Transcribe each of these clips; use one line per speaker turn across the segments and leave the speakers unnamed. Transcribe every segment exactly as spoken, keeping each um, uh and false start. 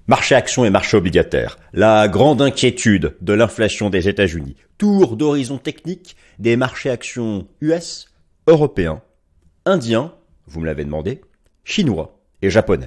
Marché actions et marché obligataire. La grande inquiétude de l'inflation des États-Unis. Tour d'horizon technique des marchés actions U S, européens, indiens, vous me l'avez demandé, chinois et japonais.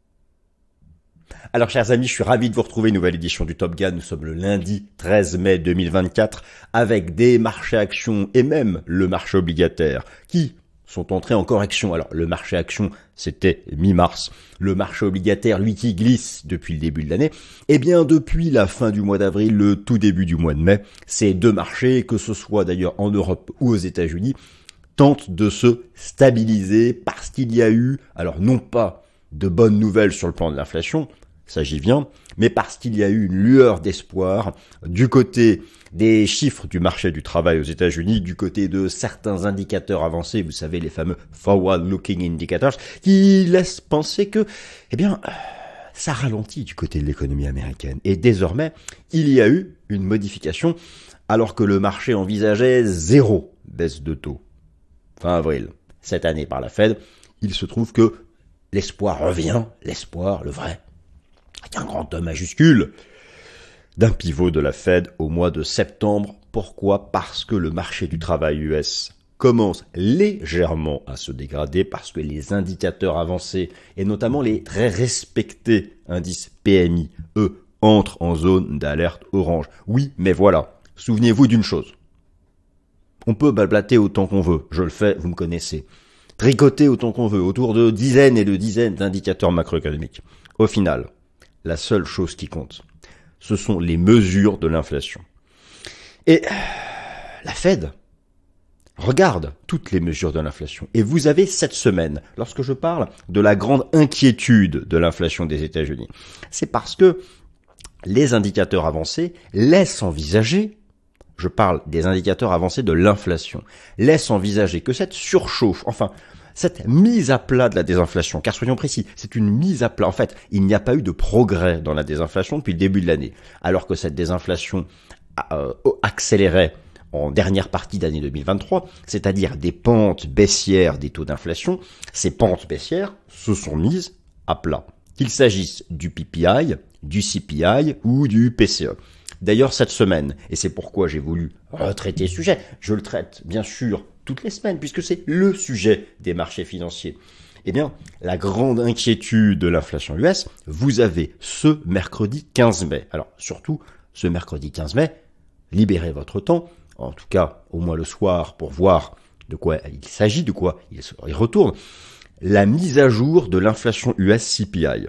Alors chers amis, je suis ravi de vous retrouver, nouvelle édition du Top Gun. Nous sommes le lundi treize mai deux mille vingt-quatre avec des marchés actions et même le marché obligataire qui sont entrés en correction. Alors le marché action, c'était mi-mars. Le marché obligataire, lui qui glisse depuis le début de l'année, eh bien depuis la fin du mois d'avril, le tout début du mois de mai, ces deux marchés, que ce soit d'ailleurs en Europe ou aux États-Unis, tentent de se stabiliser parce qu'il y a eu, alors non pas de bonnes nouvelles sur le plan de l'inflation, ça j'y viens, mais parce qu'il y a eu une lueur d'espoir du côté des chiffres du marché du travail aux États-Unis, du côté de certains indicateurs avancés, vous savez, les fameux forward-looking indicators, qui laissent penser que, eh bien, ça ralentit du côté de l'économie américaine. Et désormais, il y a eu une modification, alors que le marché envisageait zéro baisse de taux. Fin avril, cette année par la Fed, il se trouve que l'espoir revient, l'espoir, le vrai, avec un grand E majuscule, d'un pivot de la Fed au mois de septembre. Pourquoi ? Parce que le marché du travail U S commence légèrement à se dégrader, parce que les indicateurs avancés, et notamment les très respectés indices P M I, eux, entrent en zone d'alerte orange. Oui, mais voilà, souvenez-vous d'une chose. On peut blablater autant qu'on veut, je le fais, vous me connaissez. Tricoter autant qu'on veut, autour de dizaines et de dizaines d'indicateurs macroéconomiques. Au final, la seule chose qui compte, ce sont les mesures de l'inflation. Et la Fed regarde toutes les mesures de l'inflation. Et vous avez cette semaine, lorsque je parle de la grande inquiétude de l'inflation des États-Unis, c'est parce que les indicateurs avancés laissent envisager, je parle des indicateurs avancés de l'inflation, laissent envisager que cette surchauffe, enfin, cette mise à plat de la désinflation, car soyons précis, c'est une mise à plat. En fait, il n'y a pas eu de progrès dans la désinflation depuis le début de l'année, alors que cette désinflation euh, accélérait en dernière partie d'année deux mille vingt-trois, c'est-à-dire des pentes baissières des taux d'inflation. Ces pentes baissières se sont mises à plat, qu'il s'agisse du P P I, du C P I ou du P C E. D'ailleurs, cette semaine, et c'est pourquoi j'ai voulu retraiter ce sujet, je le traite bien sûr toutes les semaines, puisque c'est le sujet des marchés financiers. Eh bien, la grande inquiétude de l'inflation U S, vous avez ce mercredi quinze mai. Alors, surtout, ce mercredi quinze mai, libérez votre temps, en tout cas, au moins le soir, pour voir de quoi il s'agit, de quoi il retourne. La mise à jour de l'inflation U S C P I.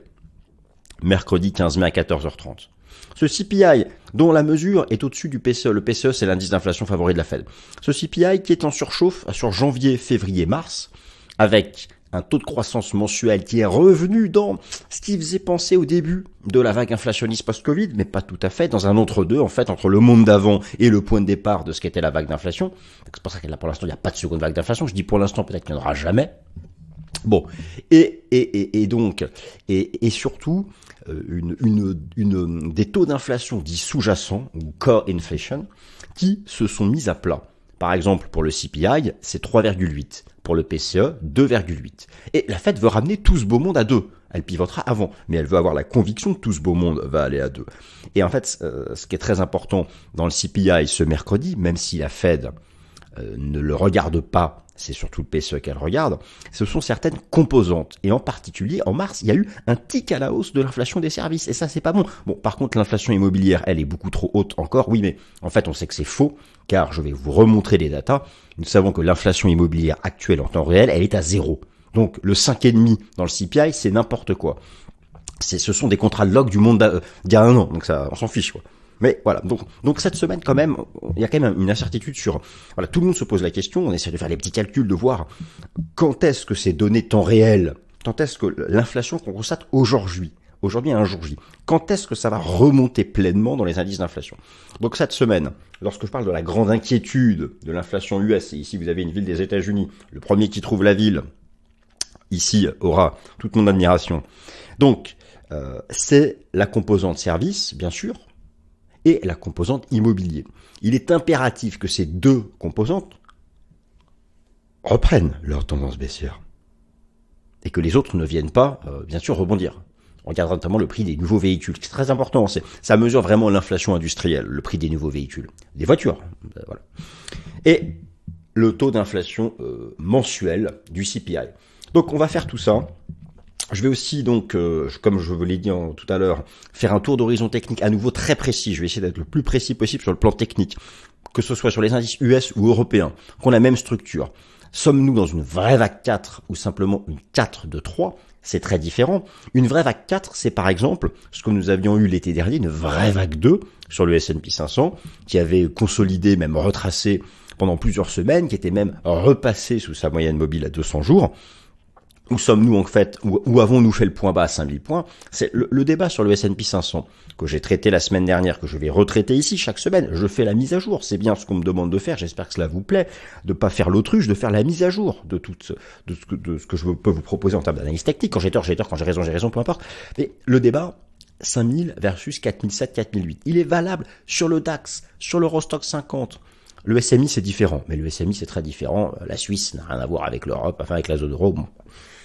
Mercredi quinze mai à quatorze heures trente. Ce C P I, dont la mesure est au-dessus du P C E, le P C E c'est l'indice d'inflation favori de la Fed. Ce C P I qui est en surchauffe sur janvier, février, mars, avec un taux de croissance mensuel qui est revenu dans ce qui faisait penser au début de la vague inflationniste post-Covid, mais pas tout à fait, dans un entre-deux, en fait, entre le monde d'avant et le point de départ de ce qu'était la vague d'inflation. C'est pour ça que là, pour l'instant, il n'y a pas de seconde vague d'inflation. Je dis pour l'instant, peut-être qu'il n'y en aura jamais. Bon, et, et, et, et donc, et, et surtout, une, une, une, des taux d'inflation dits sous-jacents, ou core inflation, qui se sont mis à plat. Par exemple, pour le C P I, c'est trois virgule huit. Pour le P C E, deux virgule huit. Et la Fed veut ramener tout ce beau monde à deux. Elle pivotera avant, mais elle veut avoir la conviction que tout ce beau monde va aller à deux. Et en fait, euh, ce qui est très important dans le C P I ce mercredi, même si la Fed euh, ne le regarde pas, c'est surtout le P C E qu'elle regarde, ce sont certaines composantes. Et en particulier, en mars, il y a eu un tic à la hausse de l'inflation des services. Et ça, c'est pas bon. Bon, par contre, l'inflation immobilière, elle est beaucoup trop haute encore. Oui, mais en fait, on sait que c'est faux, car je vais vous remontrer les datas. Nous savons que l'inflation immobilière actuelle en temps réel, elle est à zéro. Donc, le cinq virgule cinq dans le C P I, c'est n'importe quoi. C'est, ce sont des contrats de log du monde d'il y a un an. Donc ça, on s'en fiche, quoi. Mais voilà, donc donc cette semaine quand même, il y a quand même une incertitude sur, voilà, tout le monde se pose la question, on essaie de faire les petits calculs, de voir quand est-ce que ces données temps réel, quand est-ce que l'inflation qu'on constate aujourd'hui, aujourd'hui à un jour J, quand est-ce que ça va remonter pleinement dans les indices d'inflation. Donc cette semaine, lorsque je parle de la grande inquiétude de l'inflation U S, et ici vous avez une ville des États-Unis, le premier qui trouve la ville, ici aura toute mon admiration. Donc euh, c'est la composante service, bien sûr, et la composante immobilier. Il est impératif que ces deux composantes reprennent leur tendance baissière et que les autres ne viennent pas, euh, bien sûr, rebondir. On regardera notamment le prix des nouveaux véhicules. C'est très important, c'est, ça mesure vraiment l'inflation industrielle, le prix des nouveaux véhicules. Des voitures, euh, voilà. Et le taux d'inflation euh, mensuel du C P I. Donc on va faire tout ça. Je vais aussi donc, euh, comme je vous l'ai dit en, tout à l'heure, faire un tour d'horizon technique à nouveau très précis. Je vais essayer d'être le plus précis possible sur le plan technique, que ce soit sur les indices U S ou européens, qu'on a la même structure. Sommes-nous dans une vraie vague quatre ou simplement une quatre de trois? C'est très différent. Une vraie vague quatre, c'est par exemple ce que nous avions eu l'été dernier, une vraie vague deux sur le S and P cinq cents, qui avait consolidé, même retracé pendant plusieurs semaines, qui était même repassé sous sa moyenne mobile à deux cents jours. Où sommes-nous en fait, où, où avons-nous fait le point bas à cinq mille points? C'est le, le débat sur le S and P cinq cents que j'ai traité la semaine dernière, que je vais retraiter ici chaque semaine. Je fais la mise à jour, c'est bien ce qu'on me demande de faire, j'espère que cela vous plaît, de pas faire l'autruche, de faire la mise à jour de tout ce, de ce que, de ce que je peux vous proposer en termes d'analyse tactique. Quand j'ai tort, j'ai tort, quand j'ai raison, j'ai raison, peu importe. Mais le débat, cinq mille versus quatre mille sept, quatre mille huit, il est valable sur le DAX, sur l'Eurostoxx cinquante. Le S M I c'est différent, mais le S M I c'est très différent. La Suisse n'a rien à voir avec l'Europe, enfin avec la zone euro. Bon.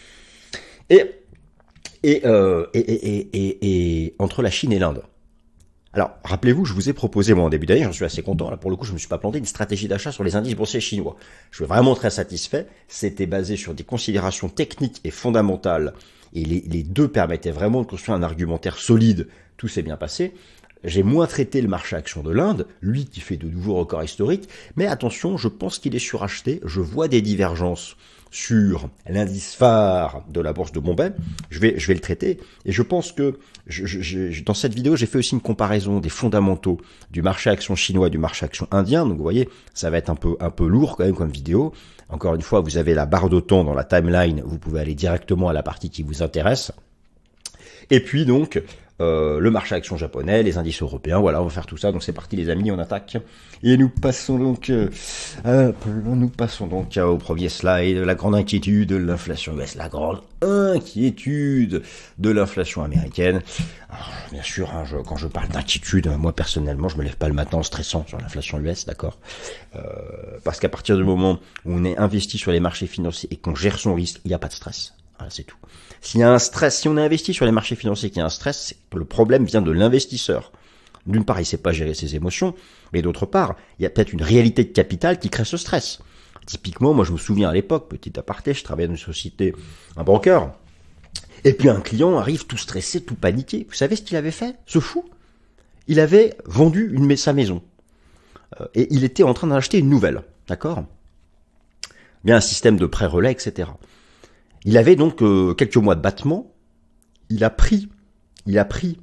Et, et, euh, et, et, et, et entre la Chine et l'Inde. Alors, rappelez-vous, je vous ai proposé, moi, en début d'année, j'en suis assez content, là, pour le coup, je me suis pas planté, une stratégie d'achat sur les indices boursiers chinois. Je suis vraiment très satisfait. C'était basé sur des considérations techniques et fondamentales. Et les, les deux permettaient vraiment de construire un argumentaire solide. Tout s'est bien passé. J'ai moins traité le marché action de l'Inde, lui qui fait de nouveaux records historiques. Mais attention, je pense qu'il est suracheté. Je vois des divergences sur l'indice phare de la bourse de Bombay, je vais, je vais le traiter. Et je pense que je, je, je, dans cette vidéo, j'ai fait aussi une comparaison des fondamentaux du marché action chinois et du marché action indien. Donc vous voyez, ça va être un peu, un peu lourd quand même comme vidéo. Encore une fois, vous avez la barre de temps dans la timeline. Vous pouvez aller directement à la partie qui vous intéresse. Et puis donc, euh, le marché action japonais, les indices européens, voilà, on va faire tout ça. Donc c'est parti les amis, on attaque. Et nous passons donc, euh, euh, nous passons donc au premier slide, la grande inquiétude de l'inflation U S, la grande inquiétude de l'inflation américaine. Alors, bien sûr, hein, je, quand je parle d'inquiétude, moi personnellement, je me lève pas le matin en stressant sur l'inflation U S, d'accord, euh, parce qu'à partir du moment où on est investi sur les marchés financiers et qu'on gère son risque, il n'y a pas de stress. Voilà, c'est tout. S'il y a un stress, si on est investi sur les marchés financiers, qu'il y a un stress, le problème vient de l'investisseur. D'une part, il sait pas gérer ses émotions, mais d'autre part, il y a peut-être une réalité de capital qui crée ce stress. Typiquement, moi je me souviens à l'époque, petit aparté, je travaillais dans une société, un banqueur, et puis un client arrive tout stressé, tout paniqué. Vous savez ce qu'il avait fait, ce fou? Il avait vendu une, sa maison, euh, et il était en train d'en acheter une nouvelle, d'accord? Bien un système de prêt-relais, et cetera. Il avait donc euh, quelques mois de battement. Il a pris, il a pris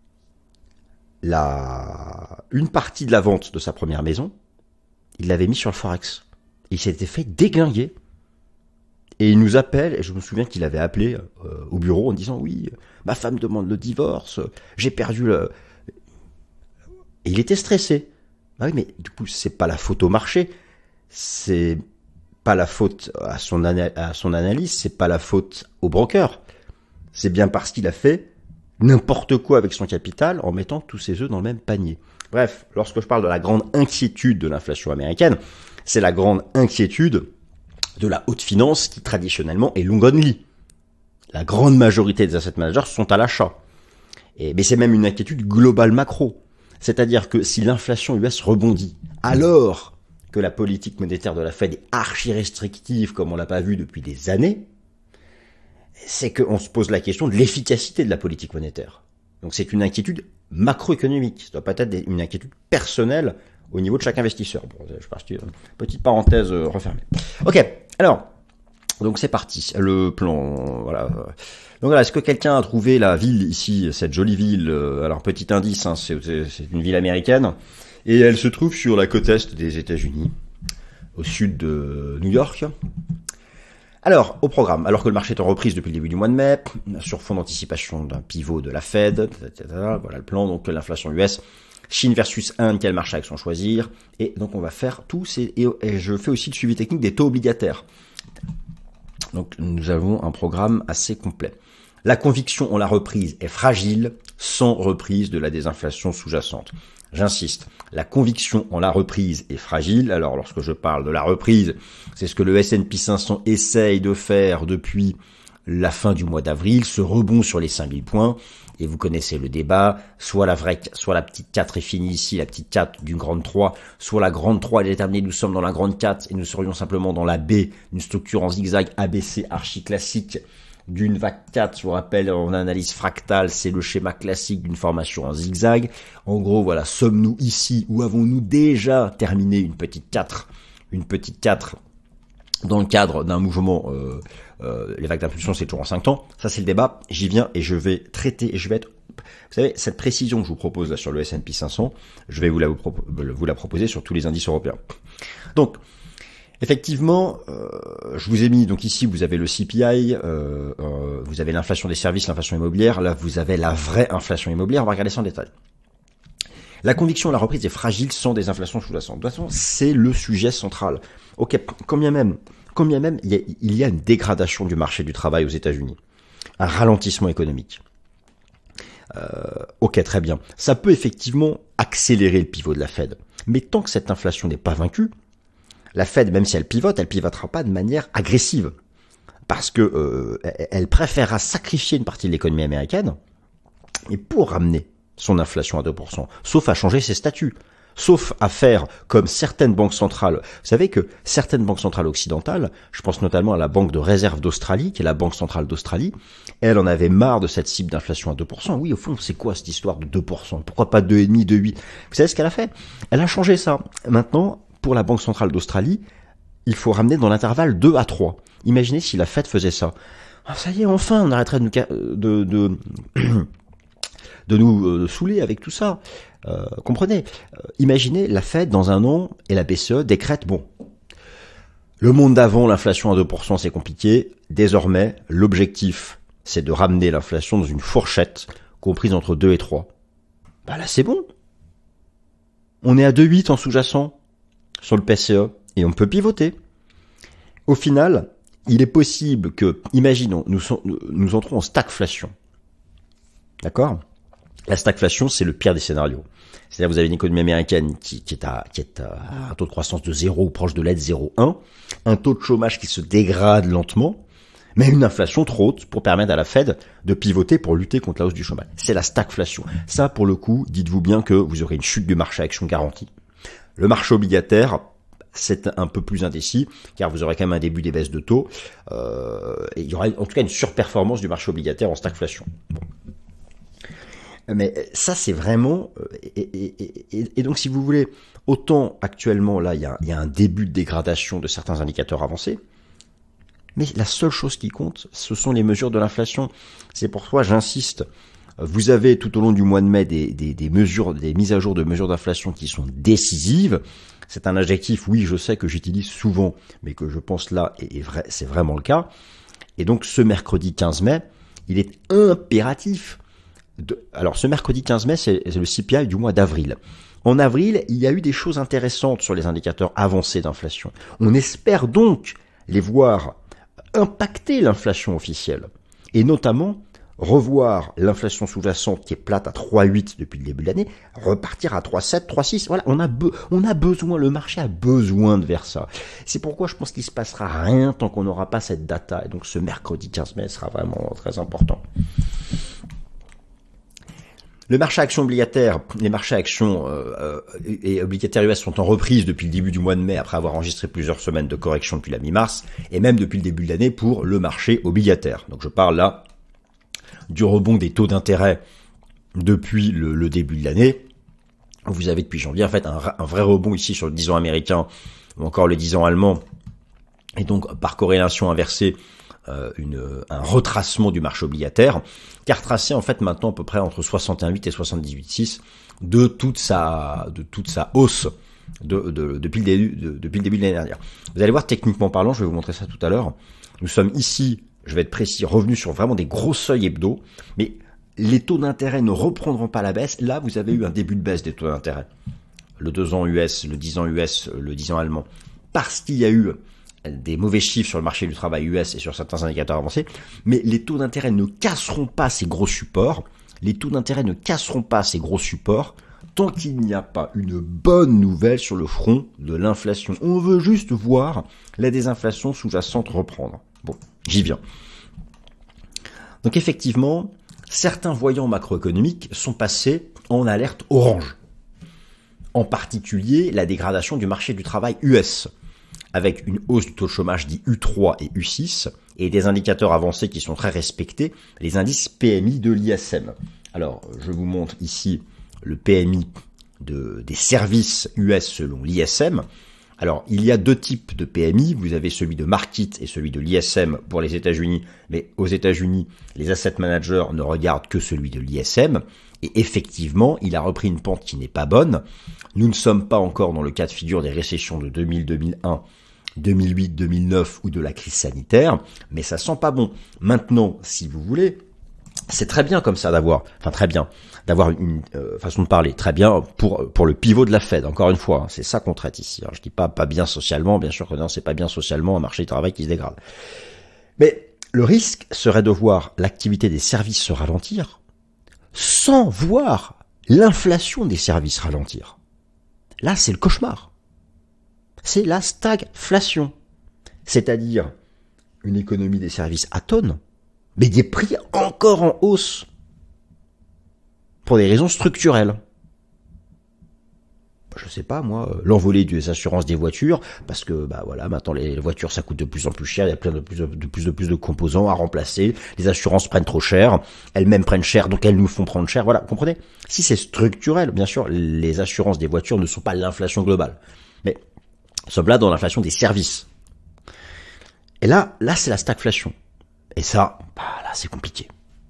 la une partie de la vente de sa première maison. Il l'avait mis sur le Forex. Il s'était fait déglinguer. Et il nous appelle. Et je me souviens qu'il avait appelé euh, au bureau en disant oui, ma femme demande le divorce. J'ai perdu le. Et il était stressé. Ah oui, mais du coup c'est pas la faute au marché. C'est pas la faute à son, ana- à son analyse, c'est pas la faute au broker. C'est bien parce qu'il a fait n'importe quoi avec son capital en mettant tous ses œufs dans le même panier. Bref, lorsque je parle de la grande inquiétude de l'inflation américaine, c'est la grande inquiétude de la haute finance qui traditionnellement est long only. La grande majorité des asset managers sont à l'achat. Et, mais c'est même une inquiétude globale macro. C'est-à-dire que si l'inflation U S rebondit, alors que la politique monétaire de la Fed est archi restrictive comme on l'a pas vu depuis des années, c'est qu'on se pose la question de l'efficacité de la politique monétaire. Donc c'est une inquiétude macroéconomique, ça doit pas être une inquiétude personnelle au niveau de chaque investisseur. Bon, je passe une petite parenthèse refermée. Ok, alors, donc c'est parti, le plan, voilà. Donc voilà, est-ce que quelqu'un a trouvé la ville ici, cette jolie ville? Alors petit indice, hein, c'est, c'est une ville américaine. Et elle se trouve sur la côte est des États-Unis, au sud de New York. Alors, au programme, alors que le marché est en reprise depuis le début du mois de mai, sur fond d'anticipation d'un pivot de la Fed, et cetera, voilà le plan, donc l'inflation U S, Chine versus Inde, quel marché action choisir, et donc on va faire tout, ces, et, et je fais aussi le suivi technique des taux obligataires. Donc nous avons un programme assez complet. La conviction en la reprise est fragile, sans reprise de la désinflation sous-jacente. J'insiste, la conviction en la reprise est fragile. Alors, lorsque je parle de la reprise, c'est ce que le S and P cinq cents essaye de faire depuis la fin du mois d'avril, ce rebond sur les cinq mille points, et vous connaissez le débat, soit la vraie, soit la petite quatre est finie ici, la petite quatre d'une grande trois, soit la grande trois elle est terminée, nous sommes dans la grande quatre, et nous serions simplement dans la B, une structure en zigzag A B C archi classique, d'une vague quatre, je vous rappelle, en analyse fractale, c'est le schéma classique d'une formation en zigzag. En gros, voilà, sommes-nous ici ou avons-nous déjà terminé une petite quatre, une petite quatre dans le cadre d'un mouvement, euh, euh, les vagues d'impulsion, c'est toujours en cinq temps. Ça, c'est le débat. J'y viens et je vais traiter et je vais être, vous savez, cette précision que je vous propose là sur le S and P cinq cents, je vais vous la, vous la proposer sur tous les indices européens. Donc, effectivement, euh, je vous ai mis, donc ici vous avez le C P I, euh, euh, vous avez l'inflation des services, l'inflation immobilière, là vous avez la vraie inflation immobilière, on va regarder ça en détail. La conviction de la reprise est fragile sans des inflations sous-jacentes. De toute façon, c'est le sujet central. Ok, combien même, combien même il y a, il y a une dégradation du marché du travail aux États-Unis, un ralentissement économique. Euh, ok, très bien. Ça peut effectivement accélérer le pivot de la Fed, mais tant que cette inflation n'est pas vaincue, la Fed, même si elle pivote, elle pivotera pas de manière agressive. Parce que euh, elle préférera sacrifier une partie de l'économie américaine et pour ramener son inflation à deux pour cent, sauf à changer ses statuts, sauf à faire comme certaines banques centrales. Vous savez que certaines banques centrales occidentales, je pense notamment à la Banque de réserve d'Australie, qui est la banque centrale d'Australie, elle en avait marre de cette cible d'inflation à deux pour cent. Oui, au fond, c'est quoi cette histoire de deux pour cent? Pourquoi pas deux virgule cinq, deux virgule huit? Vous savez ce qu'elle a fait? Elle a changé ça. Maintenant, pour la Banque centrale d'Australie, il faut ramener dans l'intervalle deux à trois. Imaginez si la Fed faisait ça. Ah, ça y est, enfin, on arrêterait de nous, de, de, de nous euh, saouler avec tout ça. Euh, comprenez, euh, imaginez la Fed dans un an et la B C E décrète, bon, le monde d'avant, l'inflation à deux pour cent, c'est compliqué. Désormais, l'objectif, c'est de ramener l'inflation dans une fourchette comprise entre deux et trois. Bah là, c'est bon. On est à deux virgule huit en sous-jacent sur le P C E, et on peut pivoter. Au final, il est possible que, imaginons, nous, nous, nous entrons en stagflation. D'accord? La stagflation, c'est le pire des scénarios. C'est-à-dire vous avez une économie américaine qui, qui, est à, qui est à un taux de croissance de zéro ou proche de l'être zéro virgule un, un taux de chômage qui se dégrade lentement, mais une inflation trop haute pour permettre à la Fed de pivoter pour lutter contre la hausse du chômage. C'est la stagflation. Ça, pour le coup, dites-vous bien que vous aurez une chute du marché action garantie. Le marché obligataire, c'est un peu plus indécis, car vous aurez quand même un début des baisses de taux. Euh, et il y aura en tout cas une surperformance du marché obligataire en stagflation. Bon. Mais ça, c'est vraiment... Et, et, et, et donc, si vous voulez, autant actuellement, là, il y a, il y a un début de dégradation de certains indicateurs avancés, mais la seule chose qui compte, ce sont les mesures de l'inflation. C'est pourquoi j'insiste. Vous avez tout au long du mois de mai des, des, des mesures, des mises à jour de mesures d'inflation qui sont décisives. C'est un adjectif, oui, je sais que j'utilise souvent, mais que je pense là, et, et vrai, c'est vraiment le cas. Et donc, ce mercredi quinze mai, il est impératif de... Alors, ce mercredi quinze mai, c'est le C P I du mois d'avril. En avril, il y a eu des choses intéressantes sur les indicateurs avancés d'inflation. On espère donc les voir impacter l'inflation officielle. Et notamment, revoir l'inflation sous-jacente qui est plate à trois virgule huit depuis le début de l'année, repartir à trois virgule sept, trois virgule six. Voilà, on a, be- on a besoin, le marché a besoin de vers ça. C'est pourquoi je pense qu'il se passera rien tant qu'on n'aura pas cette data. Et donc ce mercredi quinze mai sera vraiment très important. Le marché actions obligataires, les marchés actions euh, euh, et obligataires U S sont en reprise depuis le début du mois de mai, après avoir enregistré plusieurs semaines de correction depuis la mi-mars, et même depuis le début de l'année pour le marché obligataire. Donc je parle là du rebond des taux d'intérêt depuis le, le début de l'année. Vous avez depuis janvier en fait un, un vrai rebond ici sur le dix ans américain ou encore le dix ans allemand, et donc par corrélation inversée euh, une, un retracement du marché obligataire qui a retracé en fait maintenant à peu près entre soixante et un virgule huit et soixante-dix-huit virgule six de toute sa de toute sa hausse de, de, depuis le début de, depuis le début de l'année dernière. Vous allez voir, techniquement parlant, je vais vous montrer ça tout à l'heure. Nous sommes ici, je vais être précis, revenus sur vraiment des gros seuils hebdo, mais les taux d'intérêt ne reprendront pas la baisse. Là, vous avez eu un début de baisse des taux d'intérêt. Le deux ans U S, le dix ans U S, le dix ans allemand, parce qu'il y a eu des mauvais chiffres sur le marché du travail U S et sur certains indicateurs avancés, mais les taux d'intérêt ne casseront pas ces gros supports. Les taux d'intérêt ne casseront pas ces gros supports tant qu'il n'y a pas une bonne nouvelle sur le front de l'inflation. On veut juste voir la désinflation sous-jacente reprendre. Bon, j'y viens. Donc effectivement, certains voyants macroéconomiques sont passés en alerte orange. En particulier, la dégradation du marché du travail U S, avec une hausse du taux de chômage dit U trois et U six, et des indicateurs avancés qui sont très respectés, les indices P M I de l'I S M. Alors, je vous montre ici le P M I de, des services U S selon l'I S M. Alors, il y a deux types de P M I. Vous avez celui de Markit et celui de l'I S M pour les États-Unis. Mais aux États-Unis, les asset managers ne regardent que celui de l'I S M. Et effectivement, il a repris une pente qui n'est pas bonne. Nous ne sommes pas encore dans le cas de figure des récessions de deux mille, deux mille un, deux mille huit, deux mille neuf ou de la crise sanitaire. Mais ça sent pas bon. Maintenant, si vous voulez, c'est très bien comme ça d'avoir, enfin très bien, d'avoir une euh, façon de parler, très bien pour pour le pivot de la Fed. Encore une fois, hein, c'est ça qu'on traite ici. Hein. Je dis pas pas bien socialement, bien sûr que non, c'est pas bien socialement un marché du travail qui se dégrade. Mais le risque serait de voir l'activité des services se ralentir, sans voir l'inflation des services ralentir. Là, c'est le cauchemar. C'est la stagflation, c'est-à-dire une économie des services atone, mais des prix encore en hausse pour des raisons structurelles. Je sais pas moi, l'envolée des assurances des voitures, parce que bah voilà, maintenant les voitures ça coûte de plus en plus cher, il y a plein de plus de plus de plus de composants à remplacer, les assurances prennent trop cher, elles-mêmes prennent cher, donc elles nous font prendre cher. Voilà, comprenez? Si c'est structurel, bien sûr, les assurances des voitures ne sont pas l'inflation globale, mais nous sommes là dans l'inflation des services. Et là, là c'est la stagflation. Et ça, bah là, c'est compliqué.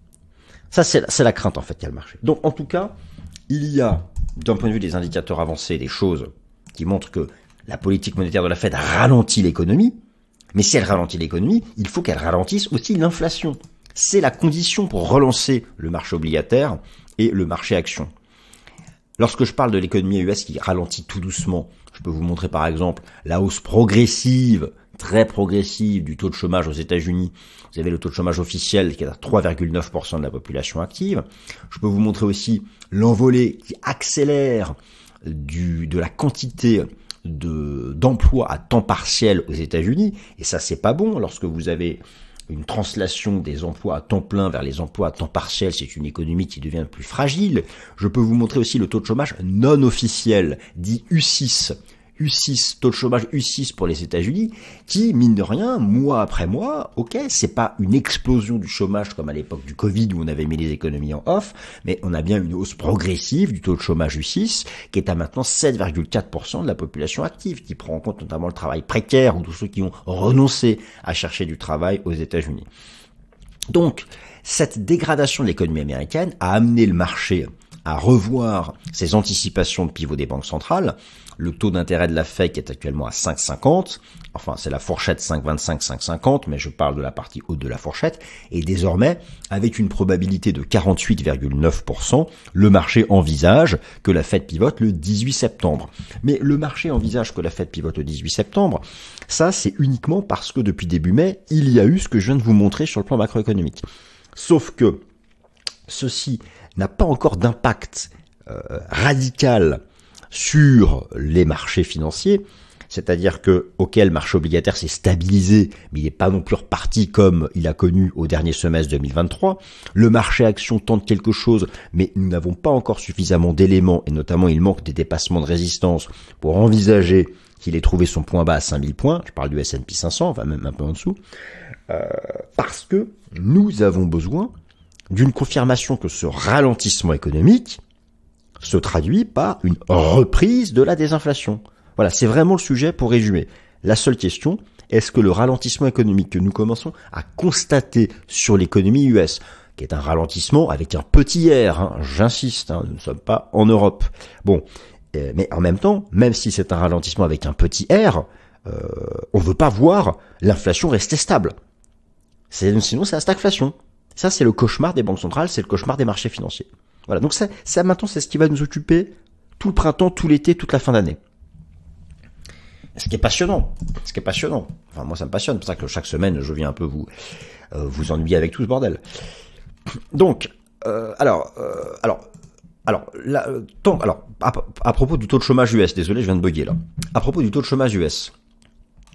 Ça, c'est, c'est la crainte, en fait, qu'il y a le marché. Donc, en tout cas, il y a, d'un point de vue des indicateurs avancés, des choses qui montrent que la politique monétaire de la Fed ralentit l'économie. Mais si elle ralentit l'économie, il faut qu'elle ralentisse aussi l'inflation. C'est la condition pour relancer le marché obligataire et le marché action. Lorsque je parle de l'économie U S qui ralentit tout doucement, je peux vous montrer par exemple la hausse progressive, très progressive du taux de chômage aux États-Unis. Vous avez le taux de chômage officiel qui est à trois virgule neuf pour cent de la population active. Je peux vous montrer aussi l'envolée qui accélère du, de la quantité de, d'emplois à temps partiel aux États-Unis. Et ça, c'est pas bon lorsque vous avez une translation des emplois à temps plein vers les emplois à temps partiel, c'est une économie qui devient plus fragile. Je peux vous montrer aussi le taux de chômage non officiel, dit U six. U six, taux de chômage U six pour les États-Unis, qui, mine de rien, mois après mois, ok, c'est pas une explosion du chômage comme à l'époque du Covid où on avait mis les économies en off, mais on a bien une hausse progressive du taux de chômage U six, qui est à maintenant sept virgule quatre pour cent de la population active, qui prend en compte notamment le travail précaire ou tous ceux qui ont renoncé à chercher du travail aux États-Unis. Donc, cette dégradation de l'économie américaine a amené le marché à revoir ses anticipations de pivot des banques centrales. Le taux d'intérêt de la Fed qui est actuellement à cinq virgule cinquante, enfin c'est la fourchette cinq virgule vingt-cinq cinq virgule cinquante, mais je parle de la partie haute de la fourchette, et désormais, avec une probabilité de quarante-huit virgule neuf pour cent, le marché envisage que la Fed pivote le dix-huit septembre. Mais le marché envisage que la Fed pivote le dix-huit septembre, ça c'est uniquement parce que depuis début mai, il y a eu ce que je viens de vous montrer sur le plan macroéconomique. Sauf que ceci n'a pas encore d'impact euh, radical sur les marchés financiers, c'est-à-dire que, ok, le marché obligataire s'est stabilisé, mais il n'est pas non plus reparti comme il a connu au dernier semestre deux mille vingt-trois. Le marché action tente quelque chose, mais nous n'avons pas encore suffisamment d'éléments, et notamment il manque des dépassements de résistance pour envisager qu'il ait trouvé son point bas à cinq mille points, je parle du S and P cinq cents, enfin même un peu en dessous, euh, parce que nous avons besoin d'une confirmation que ce ralentissement économique se traduit par une reprise de la désinflation. Voilà, c'est vraiment le sujet pour résumer. La seule question, est-ce que le ralentissement économique que nous commençons à constater sur l'économie U S, qui est un ralentissement avec un petit R, hein, j'insiste, hein, nous ne sommes pas en Europe. Bon, euh, mais en même temps, même si c'est un ralentissement avec un petit R, euh, on ne veut pas voir l'inflation rester stable. C'est, sinon, c'est la stagflation. Ça, c'est le cauchemar des banques centrales, c'est le cauchemar des marchés financiers. Voilà, donc ça, ça maintenant, c'est ce qui va nous occuper tout le printemps, tout l'été, toute la fin d'année. Ce qui est passionnant, ce qui est passionnant. Enfin, moi, ça me passionne. C'est pour ça que chaque semaine, je viens un peu vous euh, vous ennuyer avec tout ce bordel. Donc, euh, alors, euh, alors, alors, là, tant, alors, à, à propos du taux de chômage U S, désolé, je viens de bugger là. À propos du taux de chômage U S,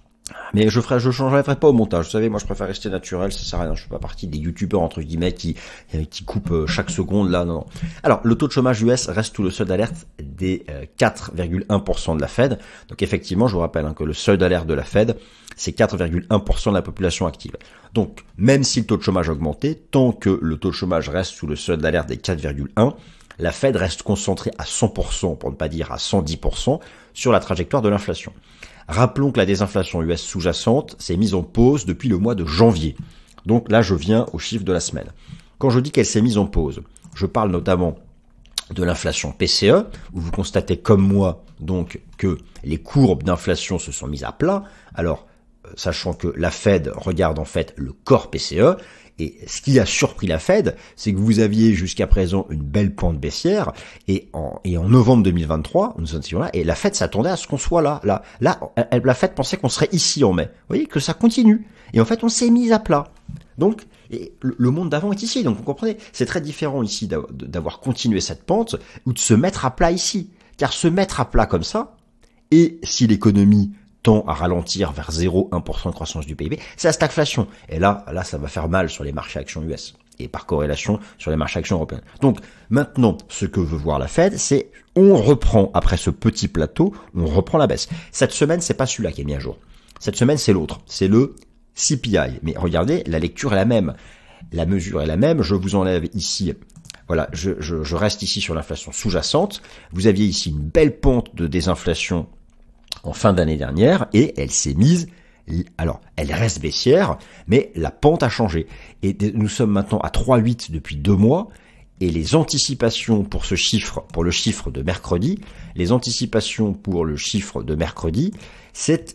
Mais je ferai, je changerai pas au montage. Vous savez, moi je préfère rester naturel, ça sert à rien. Je fais pas partie des youtubeurs entre guillemets qui qui coupent chaque seconde là. Non, non. Alors le taux de chômage U S reste sous le seuil d'alerte des quatre virgule un pour cent de la Fed. Donc effectivement, je vous rappelle hein, que le seuil d'alerte de la Fed, c'est quatre virgule un pour cent de la population active. Donc même si le taux de chômage a augmenté, tant que le taux de chômage reste sous le seuil d'alerte des quatre virgule un, la Fed reste concentrée à cent pour cent, pour ne pas dire à cent dix pour cent, sur la trajectoire de l'inflation. Rappelons que la désinflation U S sous-jacente s'est mise en pause depuis le mois de janvier. Donc là, je viens aux chiffres de la semaine. Quand je dis qu'elle s'est mise en pause, je parle notamment de l'inflation P C E, où vous constatez comme moi donc que les courbes d'inflation se sont mises à plat. Alors, sachant que la Fed regarde en fait le corps P C E, et ce qui a surpris la Fed, c'est que vous aviez jusqu'à présent une belle pente baissière, et en, et en novembre deux mille vingt-trois, nous étions là, et la Fed s'attendait à ce qu'on soit là. Là, là, elle, la Fed pensait qu'on serait ici en mai. Vous voyez que ça continue. Et en fait, on s'est mis à plat. Donc, et le, le monde d'avant est ici. Donc, vous comprenez, c'est très différent ici d'avoir continué cette pente ou de se mettre à plat ici. Car se mettre à plat comme ça, et si l'économie tend à ralentir vers zéro virgule un pour cent de croissance du P I B, c'est la stagflation. Et là, là, ça va faire mal sur les marchés actions U S et par corrélation sur les marchés actions européens. Donc maintenant, ce que veut voir la Fed, c'est on reprend après ce petit plateau, on reprend la baisse. Cette semaine, c'est pas celui-là qui est mis à jour. Cette semaine, c'est l'autre, c'est le C P I. Mais regardez, la lecture est la même, la mesure est la même. Je vous enlève ici. Voilà, je, je, je reste ici sur l'inflation sous-jacente. Vous aviez ici une belle pente de désinflation en fin d'année dernière, et elle s'est mise, alors elle reste baissière, mais la pente a changé. Et nous sommes maintenant à trois virgule huit depuis deux mois, et les anticipations pour ce chiffre, pour le chiffre de mercredi, les anticipations pour le chiffre de mercredi, c'est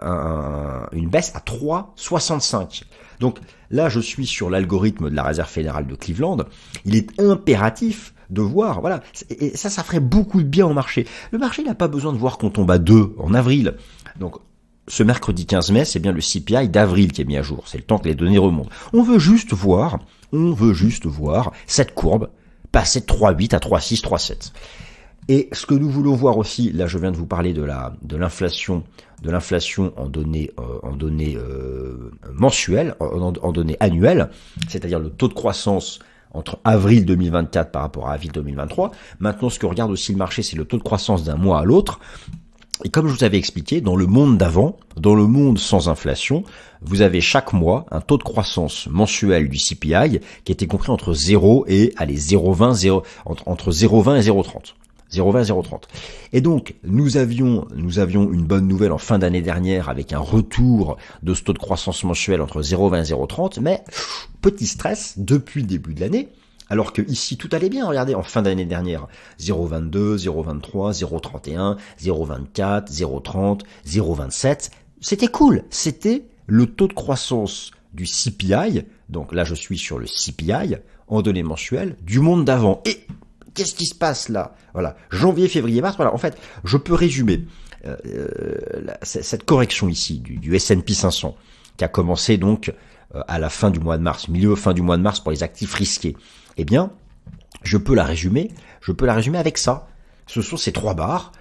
un, une baisse à trois virgule soixante-cinq. Donc là, je suis sur l'algorithme de la Réserve fédérale de Cleveland. Il est impératif de voir, voilà, et ça, ça ferait beaucoup de bien au marché. Le marché n'a pas besoin de voir qu'on tombe à deux en avril. Donc, ce mercredi quinze mai, c'est bien le C P I d'avril qui est mis à jour. C'est le temps que les données remontent. On veut juste voir, on veut juste voir cette courbe passer de trois virgule huit à trois virgule six, trois virgule sept. Et ce que nous voulons voir aussi, là, je viens de vous parler de la de l'inflation, de l'inflation en données euh, en données euh, mensuelles, en, en données annuelles, c'est-à-dire le taux de croissance entre avril deux mille vingt-quatre par rapport à avril deux mille vingt-trois. Maintenant, ce que regarde aussi le marché, c'est le taux de croissance d'un mois à l'autre. Et comme je vous avais expliqué, dans le monde d'avant, dans le monde sans inflation, vous avez chaque mois un taux de croissance mensuel du C P I qui était compris entre zéro et, allez, zéro virgule vingt, zéro, entre, entre zéro virgule vingt et zéro virgule trente. zéro virgule vingt, zéro virgule trente. Et donc, nous avions, nous avions une bonne nouvelle en fin d'année dernière avec un retour de ce taux de croissance mensuel entre zéro virgule vingt et zéro virgule trente, mais petit stress depuis le début de l'année, alors que ici tout allait bien. Regardez, en fin d'année dernière, zéro virgule vingt-deux, zéro virgule vingt-trois, zéro virgule trente et un, zéro virgule vingt-quatre, zéro virgule trente, zéro virgule vingt-sept. C'était cool. C'était le taux de croissance du C P I. Donc là, je suis sur le C P I en données mensuelles du monde d'avant. Et qu'est-ce qui se passe là? Voilà, janvier, février, mars. Voilà, en fait, je peux résumer euh, la, cette correction ici du, du S and P cinq cents qui a commencé donc euh, à la fin du mois de mars, milieu fin du mois de mars pour les actifs risqués. Eh bien, je peux la résumer. Je peux la résumer avec ça. Ce sont ces trois barres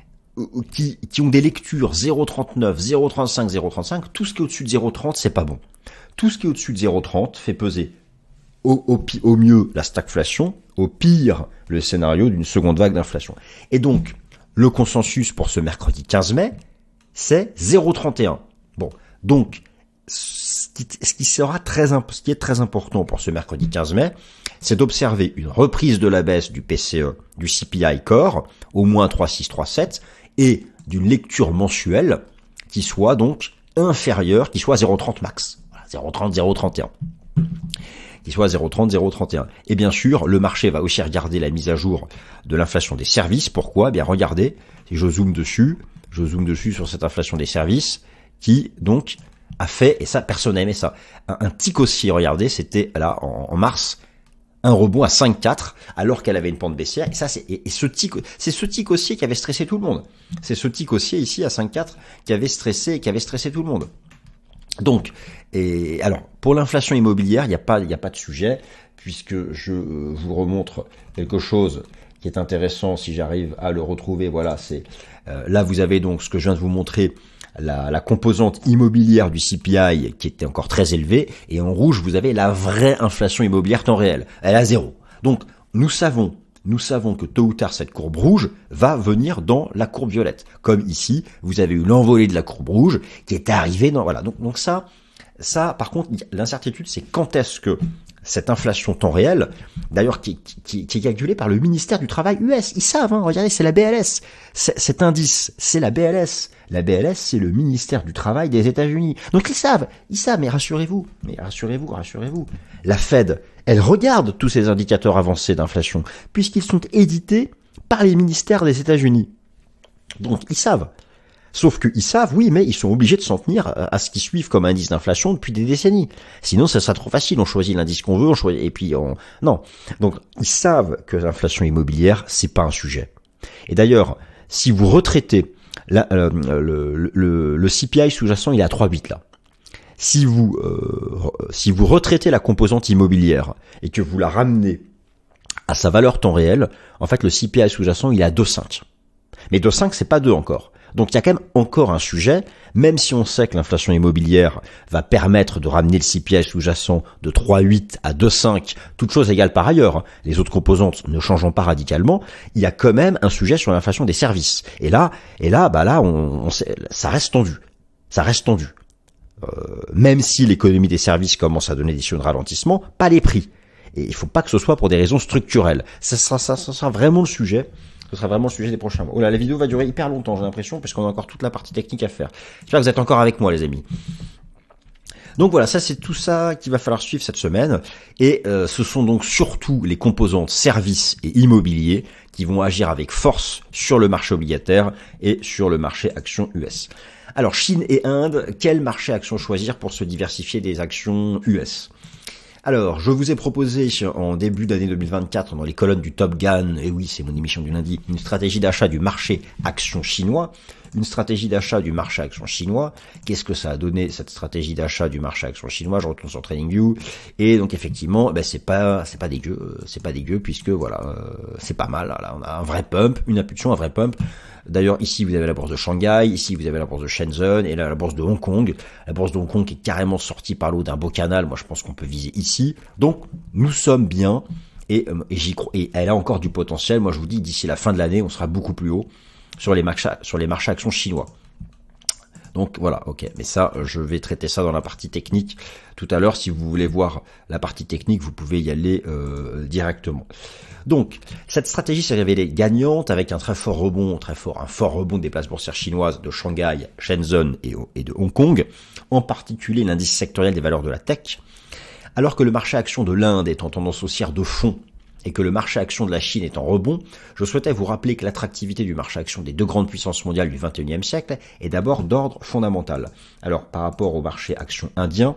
qui, qui ont des lectures zéro virgule trente-neuf, zéro virgule trente-cinq, zéro virgule trente-cinq. Tout ce qui est au-dessus de zéro virgule trente, c'est pas bon. Tout ce qui est au-dessus de zéro virgule trente fait peser au, au, au mieux la stagflation, au pire le scénario d'une seconde vague d'inflation. Et donc, le consensus pour ce mercredi quinze mai, c'est zéro virgule trente et un. Bon, donc, ce qui, ce qui sera très, ce qui est très important pour ce mercredi quinze mai, c'est d'observer une reprise de la baisse du P C E, du C P I Core, au moins trois virgule six, trois virgule sept, et d'une lecture mensuelle qui soit donc inférieure, qui soit zéro virgule trente max. Voilà, zéro virgule trente, zéro virgule trente et un. Qui soit zéro virgule trente, zéro virgule trente et un. Et bien sûr, le marché va aussi regarder la mise à jour de l'inflation des services. Pourquoi? Eh bien, regardez, si je zoome dessus, je zoome dessus sur cette inflation des services, qui donc a fait, et ça, personne n'a aimé ça, un, un tic haussier, regardez, c'était là, en, en mars, un rebond à cinq virgule quatre, alors qu'elle avait une pente baissière, et ça, c'est, et, et ce tic, c'est ce tic haussier qui avait stressé tout le monde. C'est ce tic haussier ici, à cinq virgule quatre, qui avait stressé, qui avait stressé tout le monde. Donc, et alors, pour l'inflation immobilière, il n'y a pas, il n'y a pas de sujet, puisque je euh, vous remontre quelque chose qui est intéressant, si j'arrive à le retrouver. Voilà, c'est, euh, là, vous avez donc ce que je viens de vous montrer, la, la composante immobilière du C P I qui était encore très élevée, et en rouge, vous avez la vraie inflation immobilière temps réel. Elle est à zéro. Donc, nous savons, nous savons que tôt ou tard, cette courbe rouge va venir dans la courbe violette. Comme ici, vous avez eu l'envolée de la courbe rouge qui est arrivée dans, voilà. Donc, donc ça, ça, par contre, l'incertitude, c'est quand est-ce que cette inflation temps réel, d'ailleurs qui, qui, qui est calculée par le ministère du Travail U S, ils savent, hein, regardez, c'est la B L S. Cet indice, c'est la B L S. La B L S, c'est le ministère du Travail des États-Unis. Donc ils savent, ils savent, mais rassurez-vous, mais rassurez-vous, rassurez-vous. La Fed, elle regarde tous ces indicateurs avancés d'inflation, puisqu'ils sont édités par les ministères des États-Unis. Donc ils savent. Sauf qu'ils savent, oui, mais ils sont obligés de s'en tenir à ce qu'ils suivent comme indice d'inflation depuis des décennies. Sinon, ça serait trop facile. On choisit l'indice qu'on veut, on choisit, et puis on, non. Donc, ils savent que l'inflation immobilière, c'est pas un sujet. Et d'ailleurs, si vous retraitez la, euh, le, le, le C P I sous-jacent, il est à trois virgule huit là. Si vous, euh, si vous retraitez la composante immobilière et que vous la ramenez à sa valeur temps réel, en fait, le C P I sous-jacent, il est à deux virgule cinq. Mais deux virgule cinq, c'est pas deux encore. Donc il y a quand même encore un sujet, même si on sait que l'inflation immobilière va permettre de ramener le C P I sous-jacent de trois virgule huit à deux virgule cinq, toutes choses égales par ailleurs, les autres composantes ne changeant pas radicalement, il y a quand même un sujet sur l'inflation des services. Et là, et là, bah là, on, on sait, ça reste tendu, ça reste tendu. Euh, même si l'économie des services commence à donner des signes de ralentissement, pas les prix. Et il faut pas que ce soit pour des raisons structurelles. Ça sera, ça, ça sera vraiment le sujet. Ce sera vraiment le sujet des prochains mois. Oh là, la vidéo va durer hyper longtemps, j'ai l'impression, parce qu'on a encore toute la partie technique à faire. J'espère que vous êtes encore avec moi, les amis. Donc voilà, ça c'est tout ça qu'il va falloir suivre cette semaine. Et euh, ce sont donc surtout les composantes services et immobiliers qui vont agir avec force sur le marché obligataire et sur le marché actions U S. Alors, Chine et Inde, quel marché actions choisir pour se diversifier des actions U S ? Alors, je vous ai proposé en début d'année deux mille vingt-quatre, dans les colonnes du Top Gun, et oui, c'est mon émission du lundi, une stratégie d'achat du marché action chinois. Une stratégie d'achat du marché action chinois. Qu'est-ce que ça a donné, cette stratégie d'achat du marché action chinois? Je retourne sur TradingView. Et donc, effectivement, ben, c'est pas, c'est pas dégueu, c'est pas dégueu, puisque voilà, euh, c'est pas mal. Là, on a un vrai pump, une impulsion, un vrai pump. D'ailleurs, ici, vous avez la bourse de Shanghai, ici, vous avez la bourse de Shenzhen, et là, la bourse de Hong Kong. La bourse de Hong Kong qui est carrément sortie par l'eau d'un beau canal. Moi, je pense qu'on peut viser ici. Donc, nous sommes bien, et, et j'y crois, et elle a encore du potentiel. Moi, je vous dis, d'ici la fin de l'année, on sera beaucoup plus haut sur les marchés, sur les marchés actions chinois. Donc voilà, ok. Mais ça, je vais traiter ça dans la partie technique tout à l'heure. Si vous voulez voir la partie technique, vous pouvez y aller euh, directement. Donc, cette stratégie s'est révélée gagnante avec un très fort rebond, très fort, un fort rebond des places boursières chinoises de Shanghai, Shenzhen et, et de Hong Kong, en particulier l'indice sectoriel des valeurs de la tech, alors que le marché action de l'Inde est en tendance haussière de fond et que le marché action de la Chine est en rebond, je souhaitais vous rappeler que l'attractivité du marché action des deux grandes puissances mondiales du vingt et unième siècle est d'abord d'ordre fondamental. Alors, par rapport au marché action indien,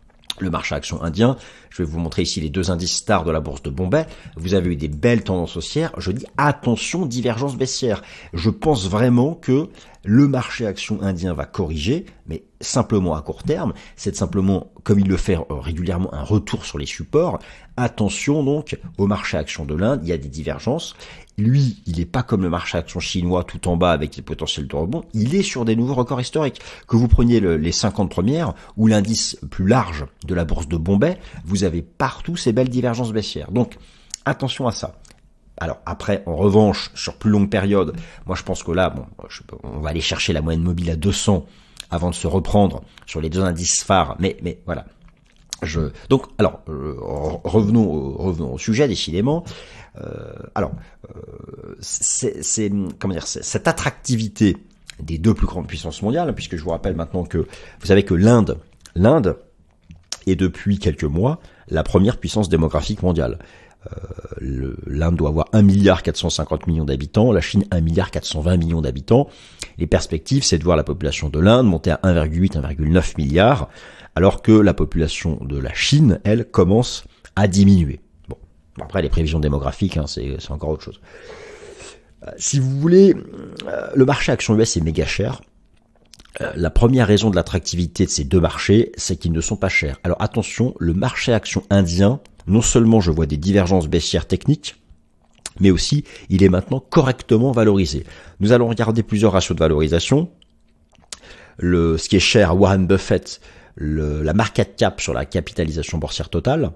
le marché action indien, je vais vous montrer ici les deux indices stars de la bourse de Bombay. Vous avez eu des belles tendances haussières. Je dis attention, divergence baissière. Je pense vraiment que le marché action indien va corriger, mais simplement à court terme. C'est simplement, comme il le fait régulièrement, un retour sur les supports. Attention donc au marché action de l'Inde, il y a des divergences. Lui, il n'est pas comme le marché action chinois tout en bas avec les potentiels de rebond. Il est sur des nouveaux records historiques. Que vous preniez le, les cinquante premières ou l'indice plus large de la bourse de Bombay, vous avez partout ces belles divergences baissières. Donc, attention à ça. Alors après, en revanche, sur plus longue période, moi je pense que là, bon, je, on va aller chercher la moyenne mobile à deux cents avant de se reprendre sur les deux indices phares. Mais, mais voilà. Je, donc, alors, euh, revenons, au, revenons au sujet, décidément. Euh, alors, euh, c'est, c'est, comment dire, c'est, cette attractivité des deux plus grandes puissances mondiales, puisque je vous rappelle maintenant que vous savez que l'Inde, l'Inde est depuis quelques mois la première puissance démographique mondiale. Euh, L'Inde doit avoir un milliard quatre cent cinquante millions d'habitants, la Chine un milliard quatre cent vingt millions d'habitants. Les perspectives, c'est de voir la population de l'Inde monter à un virgule huit, un virgule neuf milliards, alors que la population de la Chine, elle, commence à diminuer. Bon, après les prévisions démographiques, hein, c'est, c'est encore autre chose. Euh, si vous voulez, euh, le marché action U S est méga cher. Euh, la première raison de l'attractivité de ces deux marchés, c'est qu'ils ne sont pas chers. Alors attention, le marché action indien, non seulement je vois des divergences baissières techniques, mais aussi il est maintenant correctement valorisé. Nous allons regarder plusieurs ratios de valorisation. le, ce qui est cher à Warren Buffett, le, la market cap sur la capitalisation boursière totale,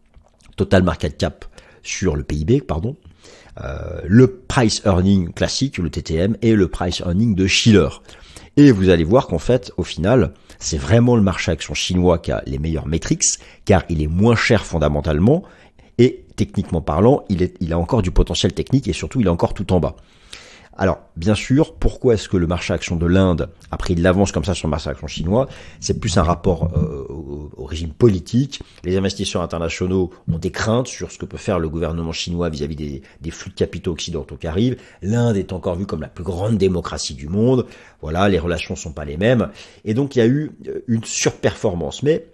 total market cap sur le P I B, pardon, euh, le price earning classique, le T T M, et le price earning de Shiller. Et vous allez voir qu'en fait, au final, c'est vraiment le marché action chinois qui a les meilleures métriques, car il est moins cher fondamentalement, et techniquement parlant, il, est, il a encore du potentiel technique, et surtout, il est encore tout en bas. Alors, bien sûr, pourquoi est-ce que le marché action de l'Inde a pris de l'avance comme ça sur le marché action chinois? C'est plus un rapport euh, au, au régime politique. Les investisseurs internationaux ont des craintes sur ce que peut faire le gouvernement chinois vis-à-vis des, des flux de capitaux occidentaux qui arrivent. L'Inde est encore vue comme la plus grande démocratie du monde. Voilà, les relations sont pas les mêmes. Et donc, il y a eu une surperformance. Mais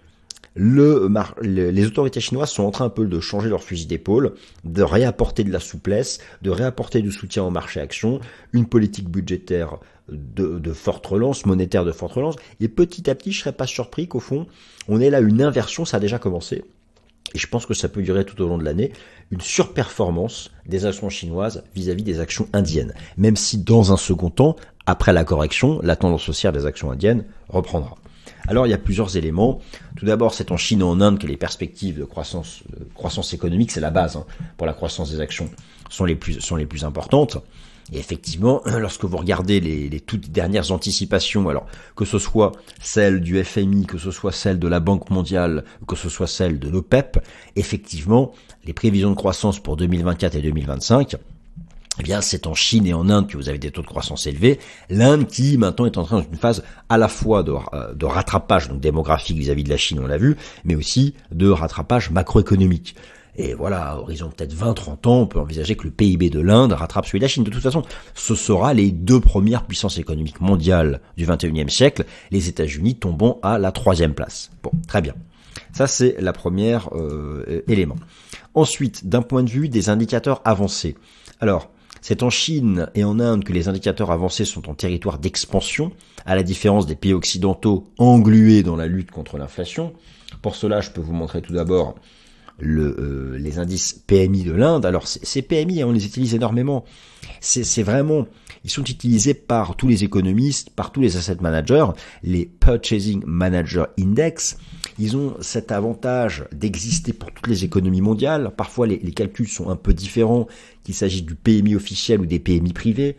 Le, les autorités chinoises sont en train un peu de changer leur fusil d'épaule, de réapporter de la souplesse, de réapporter du soutien au marché action, une politique budgétaire de, de forte relance, monétaire de forte relance, et petit à petit, je serais pas surpris qu'au fond, on ait là une inversion, ça a déjà commencé, et je pense que ça peut durer tout au long de l'année, une surperformance des actions chinoises vis-à-vis des actions indiennes, même si dans un second temps, après la correction, la tendance haussière des actions indiennes reprendra. Alors il y a plusieurs éléments. Tout d'abord, c'est en Chine et en Inde que les perspectives de croissance, de croissance économique, c'est la base hein, pour la croissance des actions, sont les plus sont les plus importantes. Et effectivement, lorsque vous regardez les, les toutes dernières anticipations, alors que ce soit celle du F M I, que ce soit celle de la Banque mondiale, que ce soit celle de l'OPEP, effectivement, les prévisions de croissance pour deux mille vingt-quatre et deux mille vingt-cinq, eh bien, c'est en Chine et en Inde que vous avez des taux de croissance élevés. L'Inde qui, maintenant, est en train d'une phase à la fois de, de rattrapage donc démographique vis-à-vis de la Chine, on l'a vu, mais aussi de rattrapage macroéconomique. Et voilà, à horizon peut-être vingt à trente ans, on peut envisager que le P I B de l'Inde rattrape celui de la Chine. De toute façon, ce sera les deux premières puissances économiques mondiales du vingt et unième siècle, les États-Unis tombant à la troisième place. Bon, très bien. Ça, c'est la première euh, élément. Ensuite, d'un point de vue des indicateurs avancés. Alors, c'est en Chine et en Inde que les indicateurs avancés sont en territoire d'expansion, à la différence des pays occidentaux englués dans la lutte contre l'inflation. Pour cela, je peux vous montrer tout d'abord le, euh, les indices P M I de l'Inde. Alors, ces P M I, on les utilise énormément. C'est, c'est vraiment, ils sont utilisés par tous les économistes, par tous les asset managers, les Purchasing Manager Index. Ils ont cet avantage d'exister pour toutes les économies mondiales. Parfois, les, les calculs sont un peu différents, qu'il s'agisse du P M I officiel ou des P M I privés.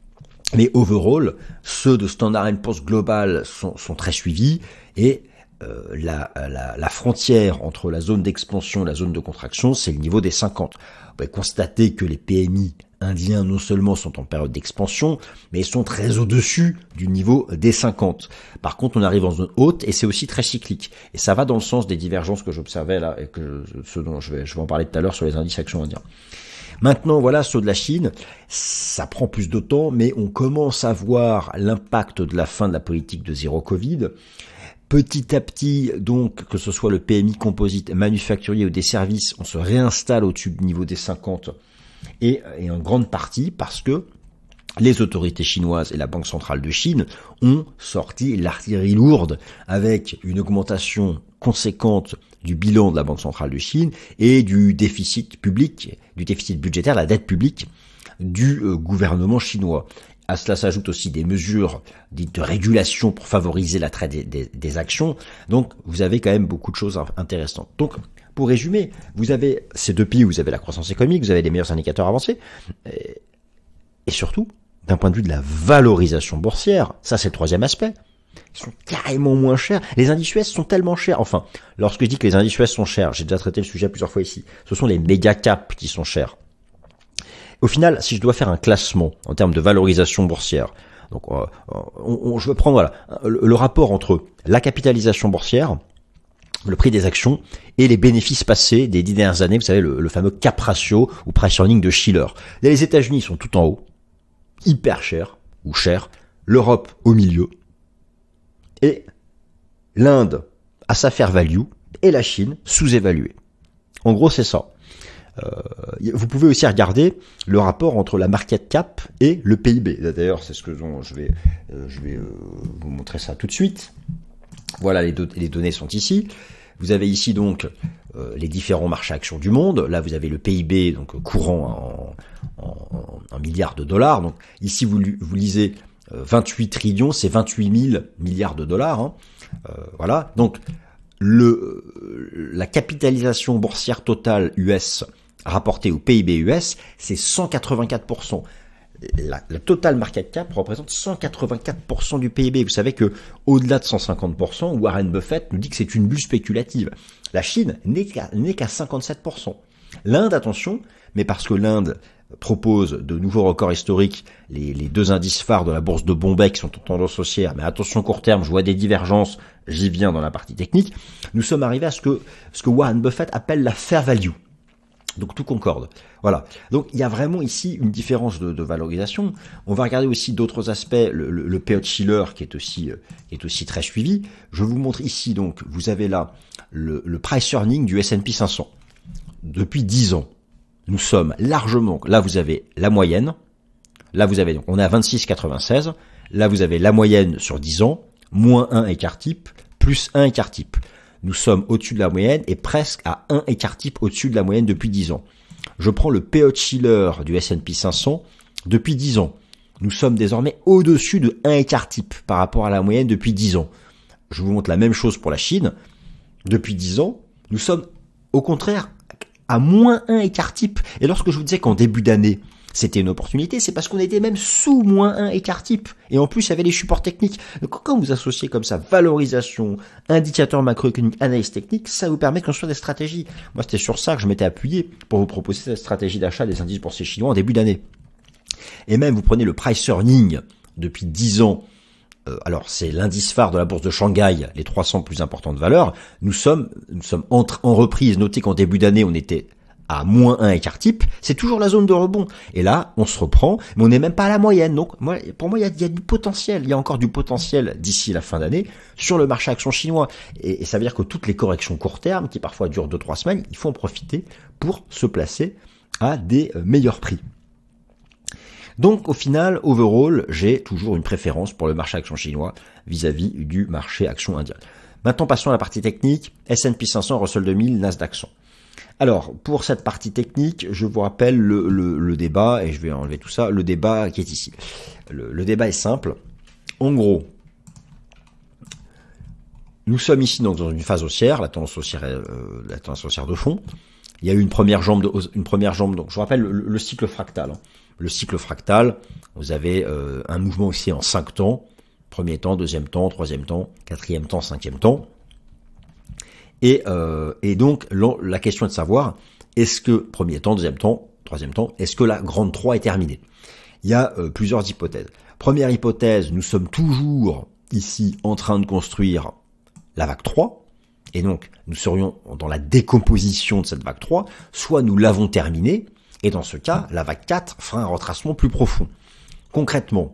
Mais overall, ceux de Standard and Poor's Global sont, sont très suivis et euh, la, la, la frontière entre la zone d'expansion et la zone de contraction, c'est le niveau des cinquante. Vous pouvez constater que les P M I indiens non seulement sont en période d'expansion, mais ils sont très au-dessus du niveau des cinquante. Par contre, on arrive en zone haute et c'est aussi très cyclique. Et ça va dans le sens des divergences que j'observais là et que ce dont je vais, je vais en parler tout à l'heure sur les indices actions indiens. Maintenant, voilà, ceux de la Chine, ça prend plus de temps, mais on commence à voir l'impact de la fin de la politique de zéro Covid. Petit à petit, donc, que ce soit le P M I composite manufacturier ou des services, on se réinstalle au-dessus du niveau des cinquante. Et, et en grande partie parce que les autorités chinoises et la Banque centrale de Chine ont sorti l'artillerie lourde avec une augmentation conséquente du bilan de la Banque centrale de Chine et du déficit public, du déficit budgétaire, la dette publique du euh, gouvernement chinois. À cela s'ajoutent aussi des mesures dites de régulation pour favoriser l'attrait des, des, des actions. Donc, vous avez quand même beaucoup de choses intéressantes. Donc, pour résumer, vous avez ces deux pays où vous avez la croissance économique, vous avez les meilleurs indicateurs avancés, et, et surtout, d'un point de vue de la valorisation boursière, ça c'est le troisième aspect, ils sont carrément moins chers. Les indices U S sont tellement chers. Enfin, lorsque je dis que les indices U S sont chers, j'ai déjà traité le sujet plusieurs fois ici, ce sont les méga caps qui sont chers. Au final, si je dois faire un classement en termes de valorisation boursière, donc on, on, on, je vais prendre voilà le, le rapport entre la capitalisation boursière, le prix des actions et les bénéfices passés des dix dernières années, vous savez, le, le fameux cap ratio ou price earning de Shiller. Les États-Unis sont tout en haut, hyper cher ou cher, l'Europe au milieu, et l'Inde à sa fair value, et la Chine sous-évaluée. En gros, c'est ça. Euh, vous pouvez aussi regarder le rapport entre la market cap et le P I B. D'ailleurs, c'est ce que je vais, euh, je vais euh, vous montrer ça tout de suite. Voilà, les, do- les données sont ici. Vous avez ici donc euh, les différents marchés actions du monde. Là, vous avez le P I B donc courant en, en, en milliards de dollars. Donc ici, vous, vous lisez Euh, vingt-huit trillions, c'est vingt-huit mille milliards de dollars. Hein. Euh, voilà. Donc, le, la capitalisation boursière totale U S rapportée au P I B U S, c'est cent quatre-vingt-quatre pour cent. La, la total market cap représente cent quatre-vingt-quatre pour cent du P I B. Vous savez que au-delà de cent cinquante pour cent, Warren Buffett nous dit que c'est une bulle spéculative. La Chine n'est qu'à, n'est qu'à cinquante-sept pour cent. L'Inde, attention, mais parce que l'Inde propose de nouveaux records historiques, les, les deux indices phares de la bourse de Bombay qui sont en tendance haussière, mais attention court terme, je vois des divergences, j'y viens dans la partie technique, nous sommes arrivés à ce que, ce que Warren Buffett appelle la fair value. Donc tout concorde. Voilà. Donc il y a vraiment ici une différence de, de valorisation. On va regarder aussi d'autres aspects, le, le, le P E Shiller qui est aussi, euh, est aussi très suivi. Je vous montre ici donc, vous avez là le, le price earning du S and P cinq cents. Depuis dix ans, nous sommes largement, là vous avez la moyenne, là vous avez donc, on est à vingt-six virgule quatre-vingt-seize, là vous avez la moyenne sur dix ans, moins un écart type, plus un écart type. Nous sommes au-dessus de la moyenne et presque à un écart type au-dessus de la moyenne depuis dix ans. Je prends le P E Shiller du S and P cinq cents depuis dix ans. Nous sommes désormais au-dessus de un écart type par rapport à la moyenne depuis dix ans. Je vous montre la même chose pour la Chine. Depuis dix ans, nous sommes au contraire à moins un écart type. Et lorsque je vous disais qu'en début d'année, c'était une opportunité, c'est parce qu'on était même sous moins un écart type. Et en plus, il y avait les supports techniques. Donc, quand vous associez comme ça valorisation, indicateur macroéconomique, analyse technique, ça vous permet de construire des stratégies. Moi, c'était sur ça que je m'étais appuyé pour vous proposer cette stratégie d'achat des indices boursiers chinois en début d'année. Et même, vous prenez le price earning depuis dix ans. Euh, alors, c'est l'indice phare de la bourse de Shanghai, les trois cents plus importantes valeurs. Nous sommes, nous sommes en, en reprise. Notez qu'en début d'année, on était à moins un écart type, c'est toujours la zone de rebond. Et là, on se reprend, mais on n'est même pas à la moyenne. Donc, moi, pour moi, il y a, il y a du potentiel. Il y a encore du potentiel d'ici la fin d'année sur le marché action chinois. Et, et ça veut dire que toutes les corrections court terme, qui parfois durent deux trois semaines, il faut en profiter pour se placer à des meilleurs prix. Donc, au final, overall, j'ai toujours une préférence pour le marché action chinois vis-à-vis du marché action indien. Maintenant, passons à la partie technique. S and P cinq cents, Russell deux mille, Nasdaq cent. Alors, pour cette partie technique, je vous rappelle le, le, le débat, et je vais enlever tout ça, le débat qui est ici. Le, le débat est simple. En gros, nous sommes ici donc dans une phase haussière, la tendance haussière, euh, la tendance haussière de fond. Il y a eu une première jambe, de, une première jambe. Donc, je vous rappelle le, le cycle fractal. Hein. Le cycle fractal, vous avez euh, un mouvement haussier en cinq temps. Premier temps, deuxième temps, troisième temps, quatrième temps, cinquième temps. Et, euh, et donc, la question est de savoir, est-ce que, premier temps, deuxième temps, troisième temps, est-ce que la grande trois est terminée? Il y a euh, plusieurs hypothèses. Première hypothèse, nous sommes toujours ici en train de construire la vague trois, et donc nous serions dans la décomposition de cette vague trois, soit nous l'avons terminée, et dans ce cas, la vague quatre fera un retracement plus profond. Concrètement,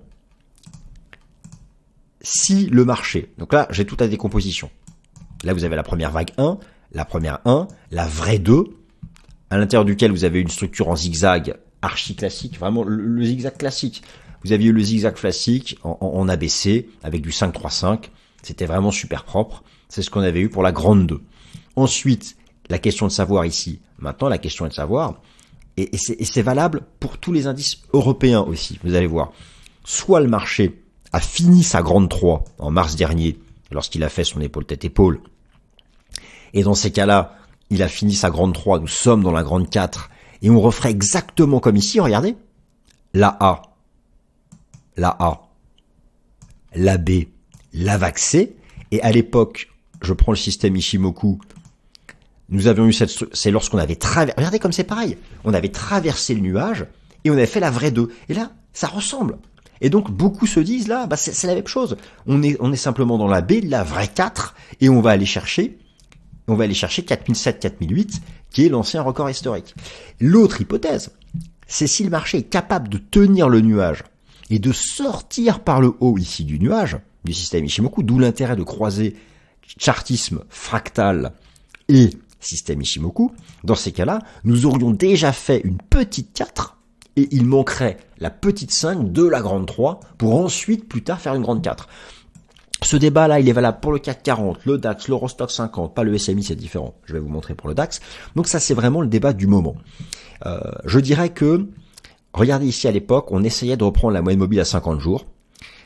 si le marché, donc là j'ai toute la décomposition, là, vous avez la première vague un, la première un, la vraie deux, à l'intérieur duquel vous avez une structure en zigzag archi classique, vraiment le, le zigzag classique. Vous aviez le zigzag classique en, en, en A B C avec du cinq trois cinq. C'était vraiment super propre. C'est ce qu'on avait eu pour la grande deux. Ensuite, la question de savoir ici. Maintenant, la question est de savoir, et, et, c'est, et c'est valable pour tous les indices européens aussi, vous allez voir. Soit le marché a fini sa grande trois en mars dernier, lorsqu'il a fait son épaule-tête-épaule. Et dans ces cas-là, il a fini sa grande trois, nous sommes dans la grande quatre, et on referait exactement comme ici, regardez. La A, la A, la B, la vague C, et à l'époque, je prends le système Ishimoku, nous avions eu cette, c'est lorsqu'on avait traversé, regardez comme c'est pareil, on avait traversé le nuage, et on avait fait la vraie deux. Et là, ça ressemble. Et donc, beaucoup se disent là, bah c'est, c'est la même chose. On est, on est simplement dans la B, la vraie quatre, et on va aller chercher, on va aller chercher quatre mille sept, quatre mille huit, qui est l'ancien record historique. L'autre hypothèse, c'est si le marché est capable de tenir le nuage et de sortir par le haut ici du nuage, du système Ishimoku, d'où l'intérêt de croiser chartisme fractal et système Ishimoku. Dans ces cas-là, nous aurions déjà fait une petite quatre, et il manquerait la petite cinq de la grande trois pour ensuite, plus tard, faire une grande quatre. Ce débat-là, il est valable pour le C A C quarante, le DAX, l'Eurostoxx cinquante, pas le S M I, c'est différent. Je vais vous montrer pour le DAX. Donc ça, c'est vraiment le débat du moment. Euh, je dirais que, regardez ici à l'époque, on essayait de reprendre la moyenne mobile à cinquante jours.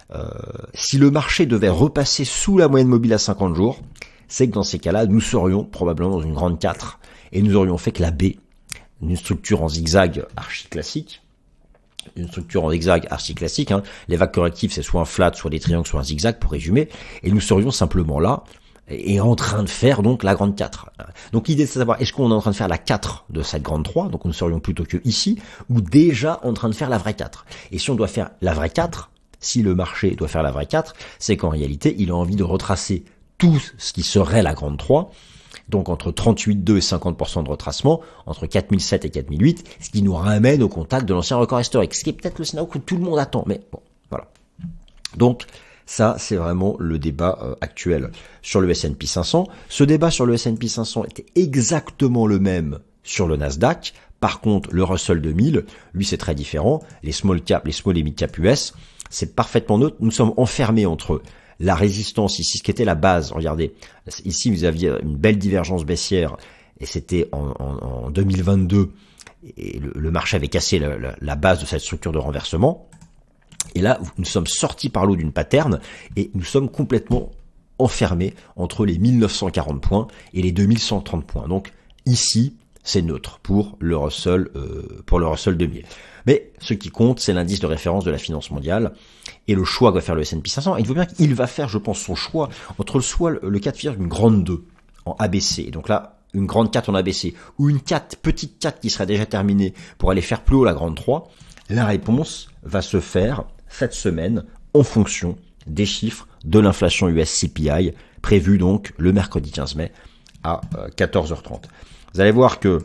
euh, si le marché devait repasser sous la moyenne mobile à cinquante jours, c'est que dans ces cas-là, nous serions probablement dans une grande quatre et nous aurions fait que la B, une structure en zigzag archi classique, une structure en zigzag archi classique, hein, les vagues correctives c'est soit un flat, soit des triangles, soit un zigzag pour résumer, et nous serions simplement là et en train de faire donc la grande quatre. Donc l'idée c'est de savoir est-ce qu'on est en train de faire la quatre de cette grande trois, donc nous serions plutôt que ici, ou déjà en train de faire la vraie quatre. Et si on doit faire la vraie quatre, si le marché doit faire la vraie quatre, c'est qu'en réalité il a envie de retracer tout ce qui serait la grande trois, donc entre trente-huit virgule deux et cinquante pour cent de retracement, entre quatre mille sept et quatre mille huit, ce qui nous ramène au contact de l'ancien record historique, ce qui est peut-être le scénario que tout le monde attend, mais bon, voilà. Donc, ça, c'est vraiment le débat euh, actuel sur le S and P cinq cents. Ce débat sur le S and P cinq cents était exactement le même sur le Nasdaq. Par contre, le Russell deux mille, lui, c'est très différent. Les small cap, les small et mid cap U S, c'est parfaitement neutre. Nous sommes enfermés entre la résistance ici, ce qui était la base. Regardez, ici, vous aviez une belle divergence baissière et c'était en, en, en deux mille vingt-deux. Et le, le marché avait cassé la, la, la base de cette structure de renversement. Et là, nous sommes sortis par l'eau d'une pattern et nous sommes complètement enfermés entre les mille neuf cent quarante points et les deux mille cent trente points. Donc ici, c'est neutre pour le Russell, euh, pour le Russell deux mille. Mais ce qui compte, c'est l'indice de référence de la finance mondiale et le choix que va faire le S and P cinq cents. Et il faut bien qu'il va faire, je pense, son choix entre le soit le cas de figure d'une grande deux en A B C. Et donc là, une grande quatre en A B C ou une quatre, petite quatre qui serait déjà terminée pour aller faire plus haut la grande trois. La réponse va se faire cette semaine en fonction des chiffres de l'inflation U S C P I prévu donc le mercredi quinze mai à quatorze heures trente. Vous allez voir que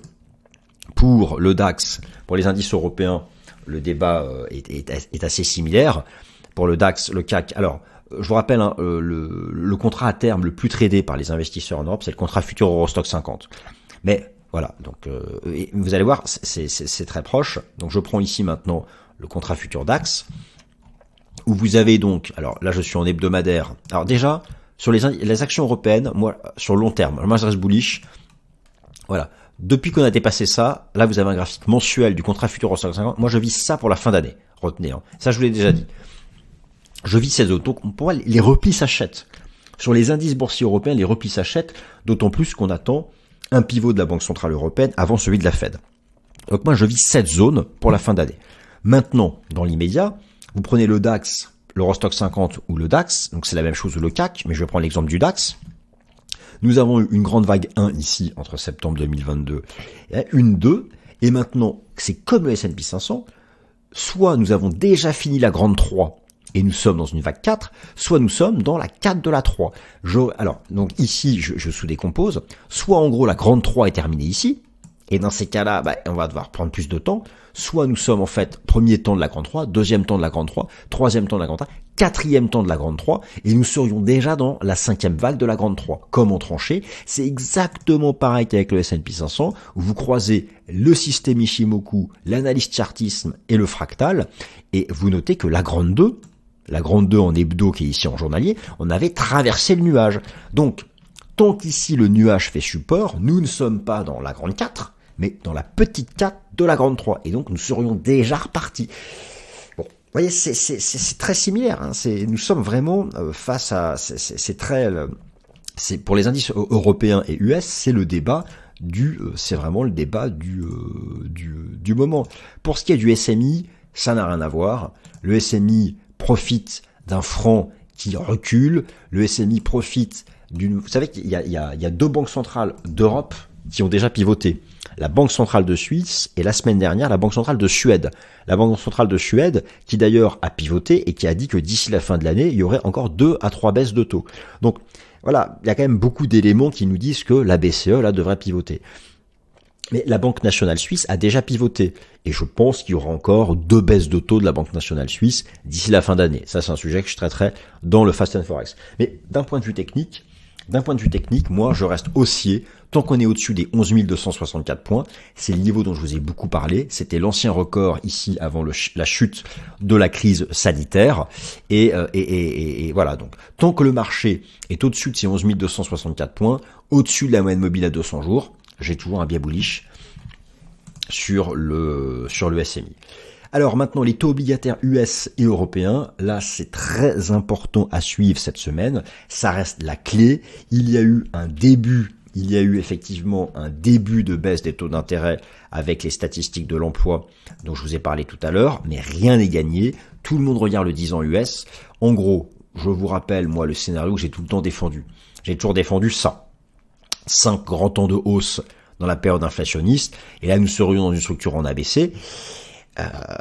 pour le DAX, pour les indices européens, le débat est, est, est assez similaire. Pour le DAX, le C A C, alors je vous rappelle, hein, le, le contrat à terme le plus tradé par les investisseurs en Europe, c'est le contrat futur Eurostock cinquante. Mais voilà, donc euh, et vous allez voir, c'est, c'est, c'est très proche. Donc je prends ici maintenant le contrat futur DAX, où vous avez donc, alors là je suis en hebdomadaire. Alors déjà, sur les, les actions européennes, moi, sur le long terme, moi je reste bullish. Voilà. Depuis qu'on a dépassé ça, là vous avez un graphique mensuel du contrat futur Eurostock cinquante. Moi je vise ça pour la fin d'année. Retenez, hein. Ça je vous l'ai déjà dit. Je vis ces zones. Donc pour moi, les replis s'achètent. Sur les indices boursiers européens, les replis s'achètent, d'autant plus qu'on attend un pivot de la Banque Centrale Européenne avant celui de la Fed. Donc moi, je vis cette zone pour la fin d'année. Maintenant, dans l'immédiat, vous prenez le DAX, l'Eurostock cinquante ou le DAX, donc c'est la même chose ou le C A C, mais je vais prendre l'exemple du DAX. Nous avons eu une grande vague un ici, entre septembre deux mille vingt-deux et une deux, et maintenant, c'est comme le S and P cinq cents, soit nous avons déjà fini la grande trois, et nous sommes dans une vague quatre, soit nous sommes dans la quatre de la trois. Je, alors, donc ici, je, je sous-décompose, soit en gros la grande trois est terminée ici, et dans ces cas-là, bah, on va devoir prendre plus de temps, soit nous sommes en fait premier temps de la grande trois, deuxième temps de la grande trois, troisième temps de la grande trois, quatrième temps de la grande trois, et nous serions déjà dans la cinquième vague de la grande trois. Comment trancher? C'est exactement pareil qu'avec le S and P cinq cents, où vous croisez le système Ishimoku, l'analyse chartisme et le fractal, et vous notez que la grande deux, la grande deux en hebdo qui est ici en journalier, on avait traversé le nuage. Donc, tant qu'ici le nuage fait support, nous ne sommes pas dans la grande quatre, mais dans la petite quatre de la grande trois. Et donc, nous serions déjà repartis. Bon, vous voyez, c'est, c'est, c'est, c'est très similaire. Hein. C'est, nous sommes vraiment euh, face à... C'est, c'est, c'est très... Euh, c'est, pour les indices européens et U S, c'est le débat du... Euh, c'est vraiment le débat du, euh, du, du moment. Pour ce qui est du S M I, ça n'a rien à voir. Le S M I profite d'un franc qui recule. Le S M I profite d'une... Vous savez qu'il y a, il y a, il y a deux banques centrales d'Europe qui ont déjà pivoté. La Banque centrale de Suisse et la semaine dernière, la Banque centrale de Suède. La Banque centrale de Suède qui d'ailleurs a pivoté et qui a dit que d'ici la fin de l'année, il y aurait encore deux à trois baisses de taux. Donc voilà, il y a quand même beaucoup d'éléments qui nous disent que la B C E là devrait pivoter. Mais la Banque nationale suisse a déjà pivoté. Et je pense qu'il y aura encore deux baisses de taux de la Banque nationale suisse d'ici la fin d'année. Ça, c'est un sujet que je traiterai dans le Fast and Forex. Mais d'un point de vue technique, d'un point de vue technique, moi, je reste haussier tant qu'on est au-dessus des onze mille deux cent soixante-quatre points. C'est le niveau dont je vous ai beaucoup parlé. C'était l'ancien record ici avant le ch- la chute de la crise sanitaire. Et, euh, et, et, et, et voilà. Donc, tant que le marché est au-dessus de ces onze mille deux cent soixante-quatre points, au-dessus de la moyenne mobile à deux cents jours, j'ai toujours un biais bullish sur le sur le S M I. Alors maintenant, les taux obligataires U S et européens, là c'est très important à suivre cette semaine, ça reste la clé. Il y a eu un début, il y a eu effectivement un début de baisse des taux d'intérêt avec les statistiques de l'emploi dont je vous ai parlé tout à l'heure, mais rien n'est gagné. Tout le monde regarde le dix ans U S. En gros, je vous rappelle, moi, le scénario que j'ai tout le temps défendu. J'ai toujours défendu ça. Cinq grands temps de hausse dans la période inflationniste, et là nous serions dans une structure en A B C. Euh,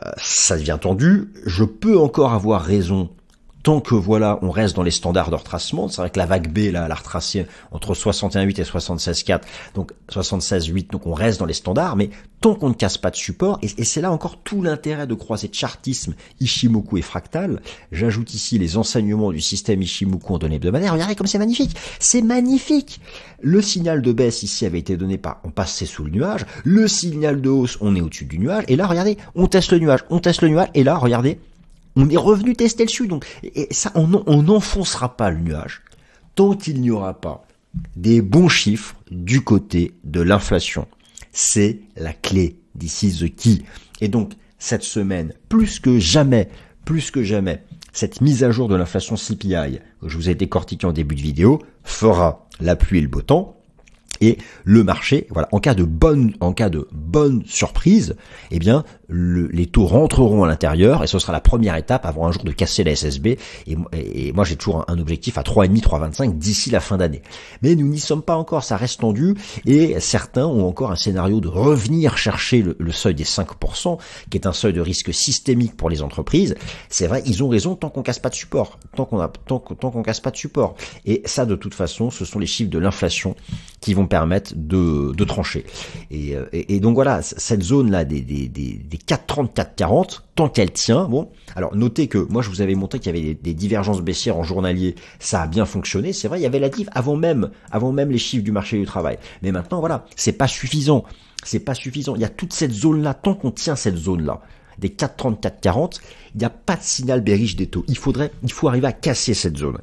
ça devient tendu. Je peux encore avoir raison tant que voilà, on reste dans les standards de retracement. C'est vrai que la vague B, là, elle a retracé entre soixante et un virgule huit et soixante-seize virgule quatre, donc soixante-seize virgule huit, donc on reste dans les standards, mais tant qu'on ne casse pas de support, et, et c'est là encore tout l'intérêt de croiser chartisme, Ishimoku et fractal. J'ajoute ici les enseignements du système Ishimoku en données hebdomadaires. Regardez comme c'est magnifique. C'est magnifique. Le signal de baisse ici avait été donné par, on passait sous le nuage. Le signal de hausse, on est au-dessus du nuage. Et là, regardez, on teste le nuage, on teste le nuage, et là, regardez, on est revenu tester le dessus, donc et ça, on n'enfoncera pas le nuage tant qu'il n'y aura pas des bons chiffres du côté de l'inflation. C'est la clé, this is the key. Et donc, cette semaine, plus que jamais, plus que jamais, cette mise à jour de l'inflation C P I, que je vous ai décortiqué en début de vidéo, fera la pluie et le beau temps. Et le marché, voilà, en cas de bonne, en cas de bonne surprise, eh bien, le, les taux rentreront à l'intérieur et ce sera la première étape avant un jour de casser la S S B. Et, et, et moi, j'ai toujours un, un objectif à trois virgule cinq, trois virgule vingt-cinq d'ici la fin d'année. Mais nous n'y sommes pas encore, ça reste tendu et certains ont encore un scénario de revenir chercher le, le seuil des cinq pour cent, qui est un seuil de risque systémique pour les entreprises. C'est vrai, ils ont raison tant qu'on casse pas de support, tant qu'on a, tant, tant qu'on casse pas de support. Et ça, de toute façon, ce sont les chiffres de l'inflation qui vont permettre de, de trancher. Et, et, et donc voilà, cette zone-là des, des, des, des quatre trente, quatre quarante, tant qu'elle tient, bon, alors notez que moi je vous avais montré qu'il y avait des, des divergences baissières en journalier, ça a bien fonctionné, c'est vrai, il y avait la div avant même, avant même les chiffres du marché du travail. Mais maintenant, voilà, c'est pas suffisant, c'est pas suffisant. Il y a toute cette zone-là, tant qu'on tient cette zone-là, des quatre trente, quatre quarante, il n'y a pas de signal bearish des taux. Il faudrait, il faut arriver à casser cette zone.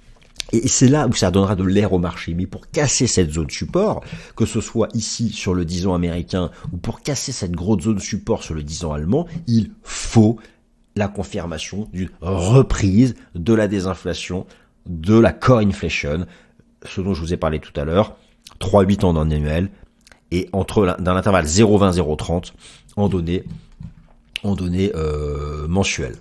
Et c'est là où ça donnera de l'air au marché. Mais pour casser cette zone support, que ce soit ici sur le dix ans américain ou pour casser cette grosse zone support sur le dix ans allemand, il faut la confirmation d'une reprise de la désinflation, de la core inflation, ce dont je vous ai parlé tout à l'heure, trois virgule huit en annuel et entre dans l'intervalle zéro virgule vingt zéro virgule trente en données, en données euh, mensuelles.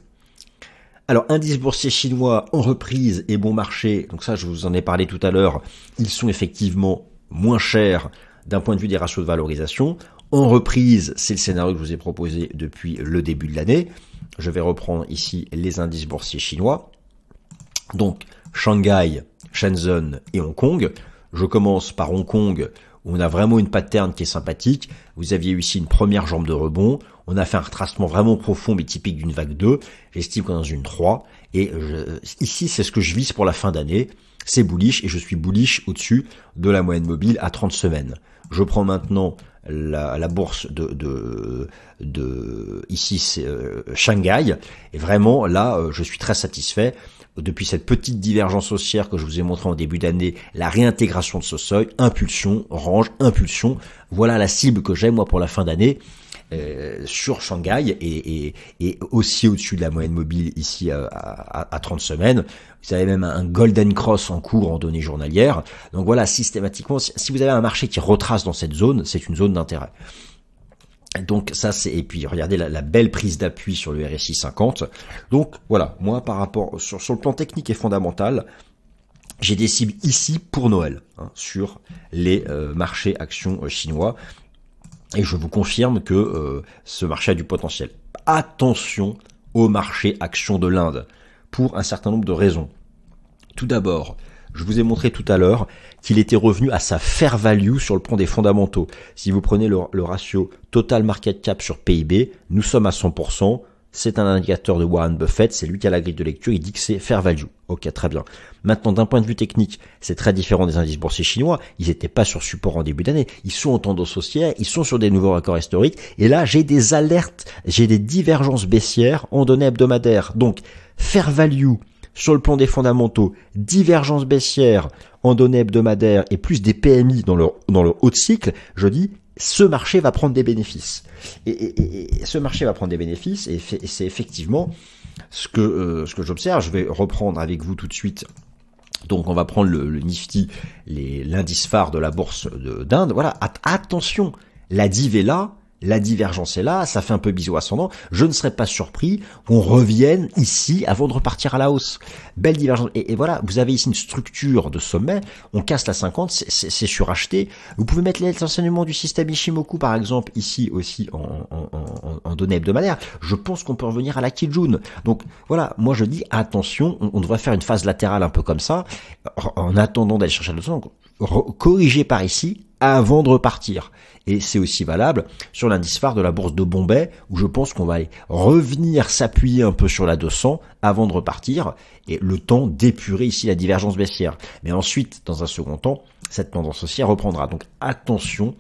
Alors, indice boursier chinois en reprise et bon marché, donc ça je vous en ai parlé tout à l'heure, ils sont effectivement moins chers d'un point de vue des ratios de valorisation. En reprise, c'est le scénario que je vous ai proposé depuis le début de l'année. Je vais reprendre ici les indices boursiers chinois. Donc, Shanghai, Shenzhen et Hong Kong. Je commence par Hong Kong, où on a vraiment une pattern qui est sympathique. Vous aviez eu ici une première jambe de rebond. On a fait un retracement vraiment profond, mais typique d'une vague deux. J'estime qu'on est dans une trois. Et je, ici, c'est ce que je vise pour la fin d'année. C'est bullish, et je suis bullish au-dessus de la moyenne mobile à trente semaines. Je prends maintenant la, la bourse de, de, de ici, c'est euh, Shanghai. Et vraiment, là, euh, je suis très satisfait. Depuis cette petite divergence haussière que je vous ai montré en début d'année, la réintégration de ce seuil, impulsion, range, impulsion. Voilà la cible que j'ai, moi, pour la fin d'année. Euh, sur Shanghai et, et, et aussi au-dessus de la moyenne mobile ici à, à, à trente semaines. Vous avez même un golden cross en cours en données journalières. Donc voilà, systématiquement, si vous avez un marché qui retrace dans cette zone, c'est une zone d'intérêt. Donc ça c'est, et puis regardez la, la belle prise d'appui sur le R S I cinquante. Donc voilà, moi par rapport sur, sur le plan technique et fondamental, j'ai des cibles ici pour Noël hein, sur les euh, marchés actions euh, chinois. Et je vous confirme que euh, ce marché a du potentiel. Attention au marché action de l'Inde, pour un certain nombre de raisons. Tout d'abord, je vous ai montré tout à l'heure qu'il était revenu à sa fair value sur le plan des fondamentaux. Si vous prenez le, le ratio total market cap sur P I B, nous sommes à cent pour cent. C'est un indicateur de Warren Buffett, c'est lui qui a la grille de lecture, il dit que c'est fair value. Ok, très bien. Maintenant, d'un point de vue technique, c'est très différent des indices boursiers chinois. Ils n'étaient pas sur support en début d'année. Ils sont en tendance haussière, ils sont sur des nouveaux records historiques. Et là, j'ai des alertes, j'ai des divergences baissières en données hebdomadaires. Donc, fair value sur le plan des fondamentaux, divergence baissière en données hebdomadaires et plus des P M I dans le, dans le haut de cycle, je dis ce marché va prendre des bénéfices. Et, et, et ce marché va prendre des bénéfices, et, et c'est effectivement ce que, euh, ce que j'observe. Je vais reprendre avec vous tout de suite. Donc on va prendre le, le Nifty, l'indice phare de la bourse d'Inde. Voilà, At attention, la div est là. La divergence est là, ça fait un peu biseau ascendant. Je ne serais pas surpris qu'on revienne ici avant de repartir à la hausse. Belle divergence. Et, et voilà, vous avez ici une structure de sommet. On casse la cinquante, c'est suracheté. Vous pouvez mettre les enseignements du système Ishimoku, par exemple, ici aussi en, en, en, en données hebdomadaires. Je pense qu'on peut revenir à la Kijun. Donc voilà, moi je dis attention, on, on devrait faire une phase latérale un peu comme ça, en attendant d'aller chercher le dos. Corriger par ici avant de repartir. Et c'est aussi valable sur l'indice phare de la bourse de Bombay, où je pense qu'on va aller revenir s'appuyer un peu sur la deux cents avant de repartir, et le temps d'épurer ici la divergence baissière. Mais ensuite, dans un second temps, cette tendance haussière reprendra. Donc attention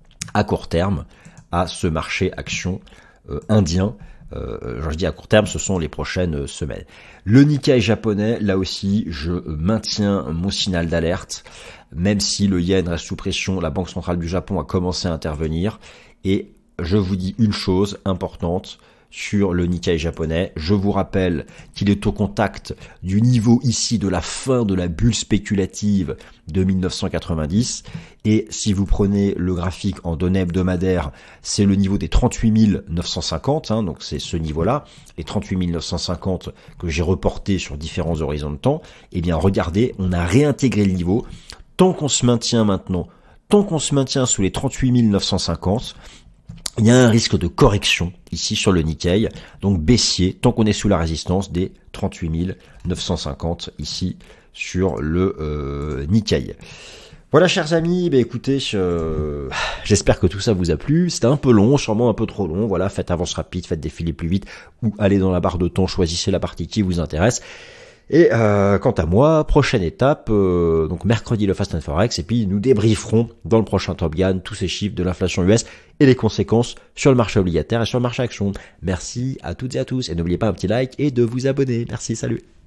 à court terme à ce marché action euh, indien. Euh, je dis à court terme, ce sont les prochaines semaines. Le Nikkei japonais, là aussi, je maintiens mon signal d'alerte, même si le yen reste sous pression, la Banque centrale du Japon a commencé à intervenir, et je vous dis une chose importante sur le Nikkei japonais. Je vous rappelle qu'il est au contact du niveau ici de la fin de la bulle spéculative de mille neuf cent quatre-vingt-dix. Et si vous prenez le graphique en données hebdomadaires, c'est le niveau des trente-huit mille neuf cent cinquante. Hein, donc c'est ce niveau-là, les trente-huit mille neuf cent cinquante que j'ai reporté sur différents horizons de temps. Eh bien, regardez, on a réintégré le niveau. Tant qu'on se maintient maintenant, tant qu'on se maintient sous les trente-huit mille neuf cent cinquante, il y a un risque de correction ici sur le Nikkei, donc baissier, tant qu'on est sous la résistance des trente-huit mille neuf cent cinquante ici sur le euh, Nikkei. Voilà, chers amis, bah écoutez, euh, j'espère que tout ça vous a plu. C'était un peu long, sûrement un peu trop long. Voilà, faites avance rapide, faites défiler plus vite, ou allez dans la barre de temps, choisissez la partie qui vous intéresse. Et euh, quant à moi, prochaine étape, euh, donc mercredi le Fast and Forex, et puis nous débrieferons dans le prochain Top Gun tous ces chiffres de l'inflation U S et les conséquences sur le marché obligataire et sur le marché action. Merci à toutes et à tous, et n'oubliez pas un petit like et de vous abonner. Merci, salut.